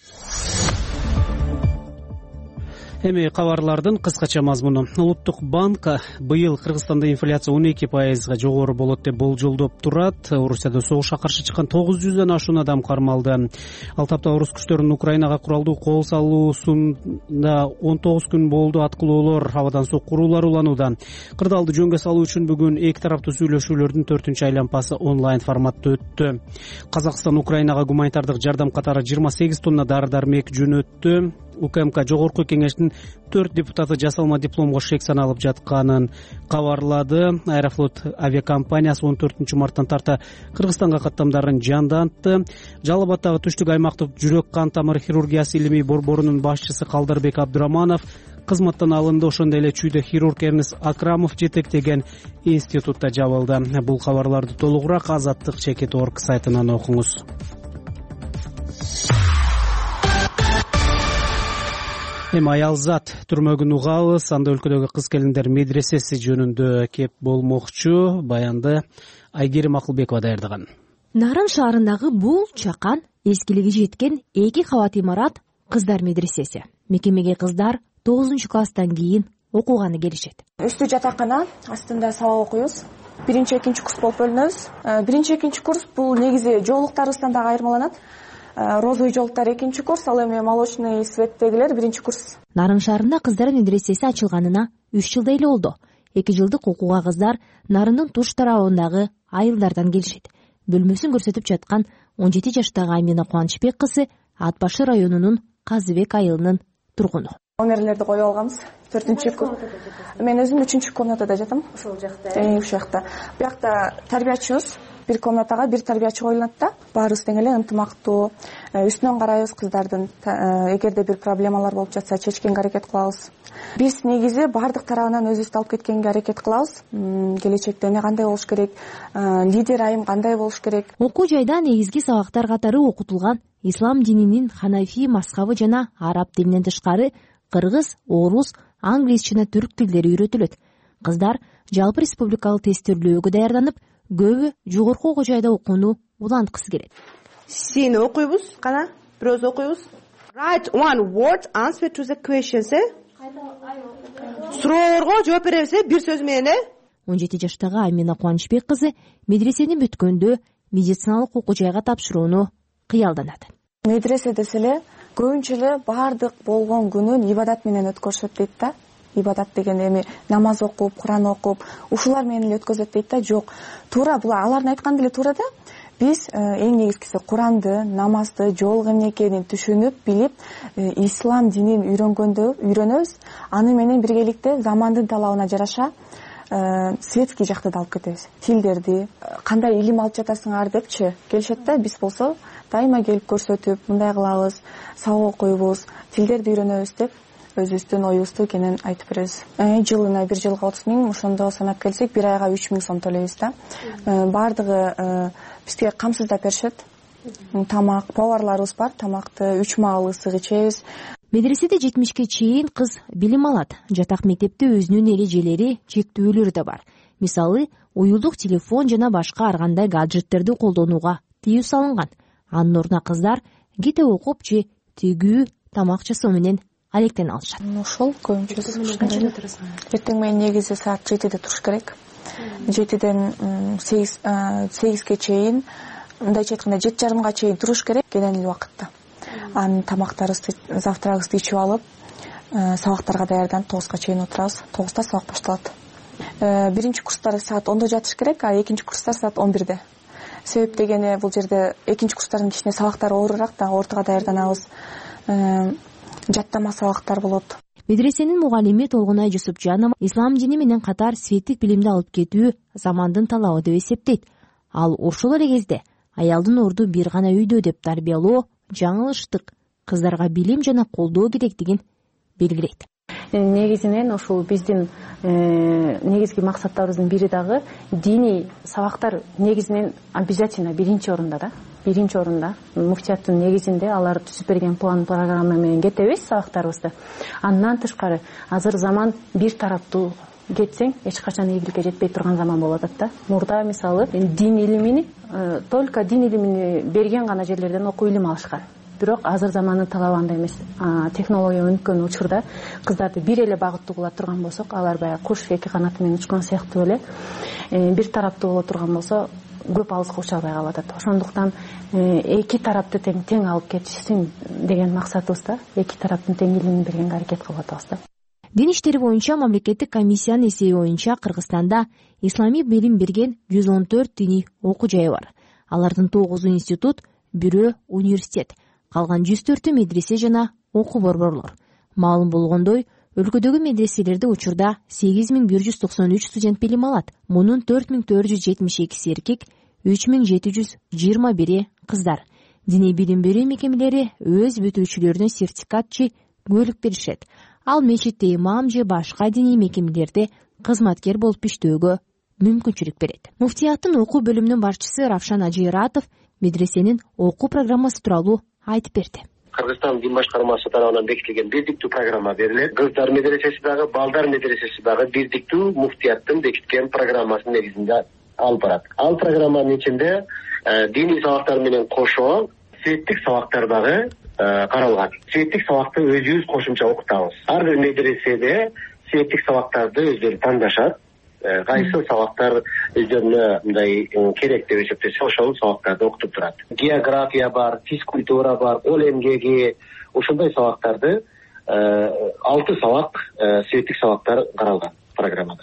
Эми кабарлардын кыскача мазмуну. Улуттук банк быйыл Кыргызстанда инфляция он эки пайызга жогору болот деп болжолдоп турат. Орусияда согушка каршы чыккан тогуз жүздөн ашуун адам кармалды. Ал тапта орус күчтөрүнүн Украинага куралдуу кол салуусунда он тогуз күн болду. Аткылоолор, абадан суу куруулар уланууда. Кырдаалды жөнгө салуу үчүн бүгүн эки тараптуу сүйлөшүүлөрдүн төртүнчү айланпасы онлайн форматта өттү. Казакстан Украинага гуманитардык жардам катары жыйырма сегиз тонна дары дармек жөнөттү. УКМК жогорку кеңештин төрт депутаты жасалма дипломго шек саналып жатканын кабарлады. Аэрофлот авиакомпаниясы он төртүнчү марттан тарта Кыргызстанга каттамдарын жандантты. Жалал Абаддагы түштүк аймактык жүрөк кан тамыр хирургиясы илимий борборунун башчысы Калдарбек Абдураманов кызматтан алынды. Ошондой эле чүйдө хирург Эрнес Акрамов жетектеген институтта жабылды. Бул кабарларды толугураак Азаттык чекит орг сайтынан окуңуз. Эми аялзат түрмөгүн угабыз. Анда өлкөдөгү кыз келиндер медресеси жөнүндө кеп болмокчу. Баянды Айгерим Акылбекова даярдаган. Нарын шаарындагы бул чакан эскилиги жеткен эки кабат имарат кыздар медресеси. Мекемеге кыздар тогузунчу класстан кийин окуганы келишет. Үстү жатакана, астында сабак окуйбуз. Биринчи, экинчи курс болуп бөлүнөбүз. Биринчи, экинчи курс бул негизи жоолуктарыбыздан дагы айырмаланат. Розовый жоолуктар экинчи курс, ал эми молочный цветтегилер биринчи курс. Нарын шаарында кыздар медресеси ачылганына үч жылдай эле болду. эки жылдык окууга кыздар Нарындын туш тарабындагы айылдардан келишет. Бөлмөсүн көрсөтүп жаткан он жети жаштагы Амина Кубанычбек кызы Ат башы районунун Казыбек айылынын тургуну. Номерлерди коюп алганбыз. төртүнчү мен өзүм үчүнчү комнатада жатам. Ушул жакта. Э, ушул жакта. Биякта тарбиячыбыз. Бир комнатага бир тарбиячы коюлат да. Баарыбыз тең эле ынтымактуу, үстүнөн карайбыз кыздардын. Эгерде бир проблемалар болуп жатса, чечкенге аракет кылабыз. Биз негизи баардык тарабынан өзүбүздү алып кеткенге аракет кылабыз. Келечекте эмне кандай болуш керек, лидер айым кандай болуш керек. Окуу жайда негизги сабактар катары окутулган ислам дининин ханафи мазхабы жана араб тилинен тышкары кыргыз, орус, англис жана түрк тилдери үйрөтүлөт. Кыздар жалпы республикалык тестөөлөөгө даярданып, көбү жогорку окуу жайда окууну уланткысы келет. Сени окуйбуз, кана, бир өз окуйбуз. Write one word, answer to the questions. Суроолорго жооп беребиз, бир сөз менен. он жети жаштагы Амина Кубанычбек кызы медресени бүткөндө медициналык окуу жайга тапшырууну кыялданат. Медресе деселе көбүнчө эле баардык болгон күнүн ибадат менен өткөрсөт дейт да. Ибадат деген эми намаз окуп, Куран окуп, ушулар менен эле өткөзөт дейт да. Жок, туура бул алардын айткан деле туура да. Биз эң негизгиси Куранды, намазды, жоолук эмне экенин түшүнүп, билип, ислам динин үйрөнгөндө үйрөнөбүз. Аны менен биргеликте замандын талабына жараша светский жакты да алып кетебиз. Тилдерди, кандай илим алып жатасыңар депчи келишет да. Биз болсо дайыма келип көрсөтүп, мындай кылабыз, сабак окуйбуз, тилдерди үйрөнөбүз деп өзүбүздүн оюбузду кенен айтып беребиз. Жылына бир жылга отуз миң, ошондо санап келсек, бир айга үч миң сом төлөйбүз да. Бардыгы бизге камсыздап беришет. Тамак, поварларыбыз бар, тамакты үч маал ысык ичебиз. Медреседе жетимишке чейин кыз билим алат. Жатак мектепте өзүнүн эрежелери, чектөөлөрү да бар. Мисалы, уюлдук телефон жана башка ар кандай гаджеттерди колдонууга тыюу салынган. Анын ордуна кыздар кете окуп же тигүү, тамак жасоо менен алектен алышат. Ошол көбүнчөсү. Эртең менен негизи саат жетиде туруш керек. жетиден сегизге чейин, мындайча айтканда жети жарымга чейин туруш керек кенен убакытта. Анын тамактарыбызды, завтрагыбызды ичип алып, сабактарга даярданып тогузга чейин отурабыз. тогузда сабак башталат. Биринчи курстар саат ондо жатыш керек, а экинчи курстар саат он бирде. Себеп дегени бул жерде экинчи курстардын кичине сабактары оорураак да, ортого даярданабыз. Жаттама сабактар болот. Медресенин мугалими Толгунай Жусупжанова ислам дини менен катар светтик билимди алып кетүү замандын талабы деп эсептейт. Ал ошол эле кезде аялдын орду бир гана үйдө деп тарбиялоо жаңылыштык, кыздарга билим жана колдоо керектигин белгилейт. Негизинен ушул биздин негизги максаттарыбыздын бири дагы диний сабактар негизинен обязательно биринчи орунда да. Биринчи орунда муфтияттын негизинде алар түзүп берген план программа менен кетебиз сабактарыбызды. Андан тышкары азыр заман бир тараптуу кетсең эч качан ийгиликке жетпей турган заман болуп атат да. Мурда мисалы дин илимини только дин илимини берген гана жерлерден окуп илим алышкан. Бирок азыр замандын талабы андай эмес. Технология өнүккөн учурда кыздарды бир эле багыттуу кыла турган болсок, алар баягы куш эки канаты менен учкан сыяктуу эле бир тараптуу боло турган болсо көп алыска уча албай калып атат. Ошондуктан эки тарапты тең тең алып кетишсин деген максатыбыз да. Эки тараптын тең илимин бергенге аракет кылып атабыз да. Дин иштери боюнча мамлекеттик комиссиянын эсеби боюнча Кыргызстанда исламий билим берген жүз он төрт диний окуу жайы бар. Алардын тогузу институт, бирөө университет, калган жүз төртү медресе жана окуу борборлор. Маалым болгондой, өлкөдөгү медреселерде учурда сегиз миң бир жүз токсон үч студент билим алат. Мунун төрт миң төрт жүз жетимиш экиси эркек, үч миң жети жүз жыйырма бири кыздар. Диний билим берүү мекемелери өз бүтүүчүлөрүнө сертификат же куөлүк беришет. Ал мечитте имам же башка диний мекемелерде кызматкер болуп иштөөгө мүмкүнчүлүк берет. Муфтияттын окуу бөлүмүнүн башчысы Равшан Ажыйратов медресенин окуу программасы тууралуу айтып берди. Кыргызстан дин башкармасы тарабынан бекитилген бирдиктүү программа берилет. Кыздар медресеси дагы, балдар медресеси дагы бирдиктүү муфтияттын бекиткен программасынын негизинде алып барат. Ал программанын ичинде диний сабактар менен кошо светтик сабактар дагы каралган. Светтик сабакты өзүбүз кошумча окутабыз. Ар бир медреседе светтик сабактарды өздөрү тандашат. Кайсы сабактар өздөрүнө мындай керек деп эсептесе, ошол сабактарды окутуп турат. География бар, физкультура бар, кол эмгеги, ошондой сабактарды алты сабак светтик сабактар каралган программада.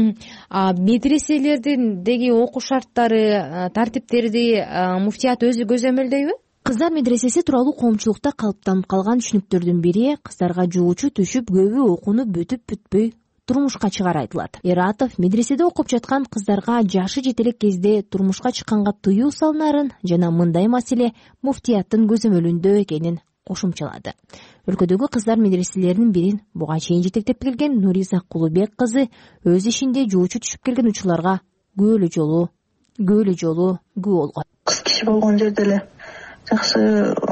А медреселердеги окуу шарттары, тартиптерди муфтият өзү көзөмөлдөйбү? Кыздар медресеси тууралуу коомчулукта калыптанып калган түшүнүктөрдүн бири кыздарга жуучу түшүп көбү окууну бүтүп бүтпөй турмушка чыгар айтылат. Иратов медреседе окуп жаткан кыздарга жашы жетелек кезде турмушка чыкканга тыюу салынарын жана мындай маселе муфтияттын көзөмөлүндө экенин кошумчалады. Өлкөдөгү кыздар медреселеринин бирин буга чейин жетектеп келген Нуриза Кулубек кызы өз ишинде жуучу түшүп келген учурларга күбөлүү жолу күбөлүү жолу күбө болгон. Кыз киши болгон жерде эле жакшы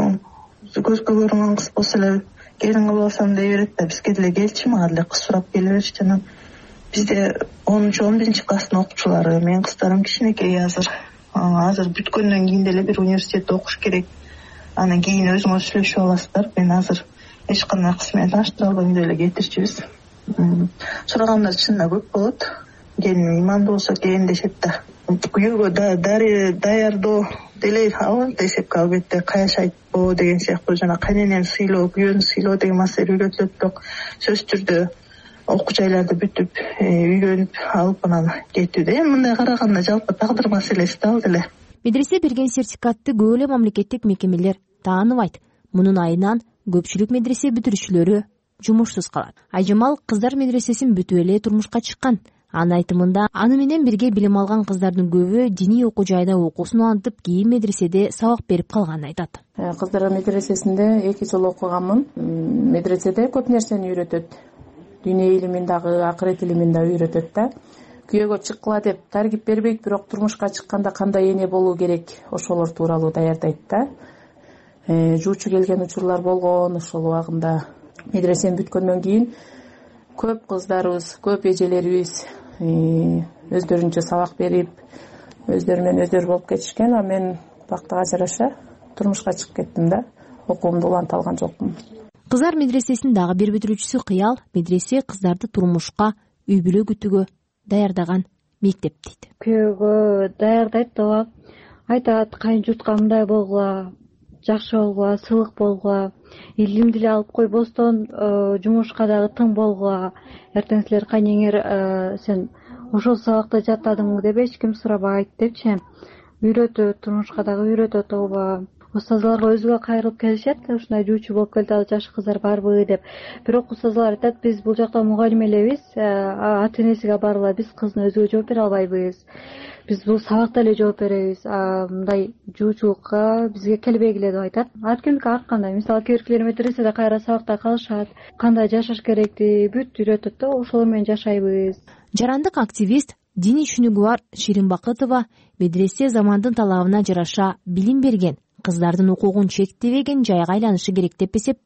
көзгө көрүнгөн кыз болсо эле келин кылып алсам дей берет да, бизге деле келчү, мага деле кыз сурап келе берчү. Жана бизде онунчу он биринчи класстын окуучулары, менин кыздарым кичинекей азыр. Азыр бүткөндөн кийин деле бир университетте окуш керек. Анан кийин өзүңөр сүйлөшүп аласыздар. Мен азыр эч кандай кыз менен тааныштыра албайм деп эле кетирчүбүз. Сурагандар чынында көп болот. Келин имандуу болсо келин дешет да. Күйөөгө даярдоо деле алынат эсепке, албетте каяш айтпоо деген сыяктуу, жана кайненени сыйлоо, күйөөнү сыйлоо деген маселе үйрөтүлөт. Бирок сөзсүз түрдө окуу жайларды бүтүп, үйлөнүп алып анан кетүүдө мындай караганда жалпы тагдыр маселеси да ал деле. Медресе берген сертификатты көп эле мамлекеттик мекемелер тааныбайт. Мунун айынан көпчүлүк медресе бүтүрүүчүлөрү жумушсуз калат. Айжамал кыздар медресесин бүтүп эле турмушка чыккан. Анын айтымында, аны менен бирге билим алган кыздардын көбү диний окуу жайда окуусун улантып, кийин медреседе сабак берип калганын айтат. Кыздар медресесинде эки жыл окуганмын. Медреседе көп нерсени үйрөтөт. Дүйнө илимин дагы, акырет илимин да үйрөтөт да. Күйөөгө чыккыла деп таргип бербейт, бирок турмушка чыкканда кандай эне болуу керек, ошолор тууралуу даярдайт да. Жуучу келген учурлар болгон, ошол убагында медресени бүткөндөн кийин көп кыздарыбыз, көп эжелерибиз өздөрүнчө сабак берип, өздөрү менен өздөрү болуп кетишкен. А мен бактыга жараша турмушка чыгып кеттим да. Окуумду уланта алган жокмун. Кыздар медресесинин дагы бир бүтүрүүчүсү Кыял медресе кыздарды турмушка, үй бүлө күтүүгө даярдаган мектеп дейт. Күйөөгө даярдайт да, айтат кайын журтка мындай болгула, жакшы болгула, сылык болгула, илимди эле алып койбостон жумушка дагы тың болгула. Эртең силер кайнеңер сен ошол сабакта жаттадыңбы деп эч ким сурабайт депчи. Үйрөтөт, турмушка дагы үйрөтөт ооба. Устазларга өзүгө кайрылып келишет, ушундай жуучу болуп келди жаш кыздар барбы деп. Бирок устазлар айтат, биз бул жакта мугалим элебиз, ата энесиге баргыла, биз кыздын өзүгө жооп бере албайбыз. Биз бул сабакта эле жооп беребиз. Мындай жуучулукка бизге келбегиле деп айтат. Ар кимдики ар кандай. Мисалы кээ биркилер медреседе кайра сабакта калышат, кандай жашаш керекти бүт үйрөтөт да, ошол менен жашайбыз. Жарандык активист, диний түшүнүгү бар Ширин Бакытова медресе замандын талабына жараша билим берген, кыздардын укугун чектебеген жайга айланышы керек деп эсептейт.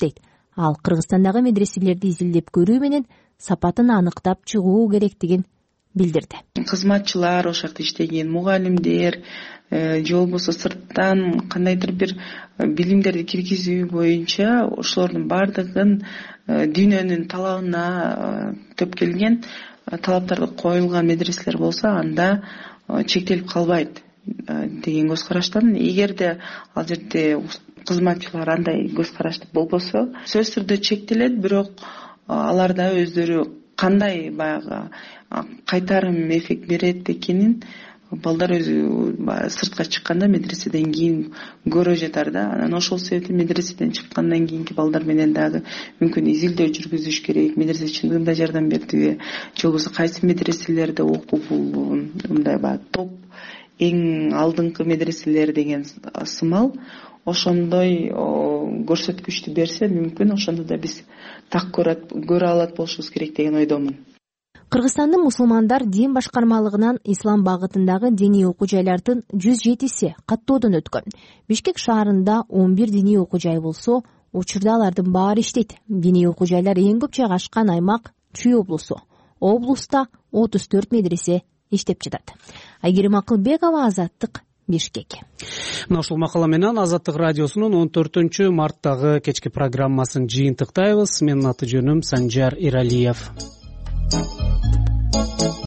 ал Кыргызстандагы медреселерди изилдеп көрүү менен сапатын аныктап чыгуу керектигин билдирди. Кызматчылар, ошол жакта иштеген мугалимдер же болбосо сырттан кандайдыр бир билимдерди киргизүү боюнча ошолордун баардыгын дүйнөнүн талабына төп келген талаптарды коюлган медреселер болсо анда чектелип калбайт деген көз караштамын. Эгерде ал жерде кызматчылар андай көз карашты болбосо сөзсүз түрдө чектелет, бирок аларда өздөрү кандай баягы кайтарым эффект берет экенин балдар өзү сыртка чыкканда медреседен кийин көрө жатар да. Анан ошол себептен медреседен чыккандан кийинки балдар менен дагы мүмкүн изилдөө жүргүзүш керек. Медресе чындыгында жардам бердиби же болбосо кайсы медреселерде окуп бул мындай баягы топ эң алдыңкы медреселер деген сымал ошондой көрсөткүчтү берсе мүмкүн ошондо да биз так көрө алат болушубуз керек деген ойдомун. Кыргызстандын мусулмандар дин башкармалыгынан ислам багытындагы диний окуу жайлардын жүз жетиси каттоодон өткөн. Бишкек шаарында он бир диний окуу жай болсо, учурда алардын баары иштейт. Диний окуу жайлар эң көп жайгашкан аймак Чүй облусу. Облуста отуз төрт медресе иштеп жатат. Айгерим Акылбекова, Азаттык, Бишкек. Мына ушул макала менен Азаттык радиосунун он төртүнчү марттагы кечки программасын жыйынтыктайбыз. Менин аты жөнүм Санжар Иралиев.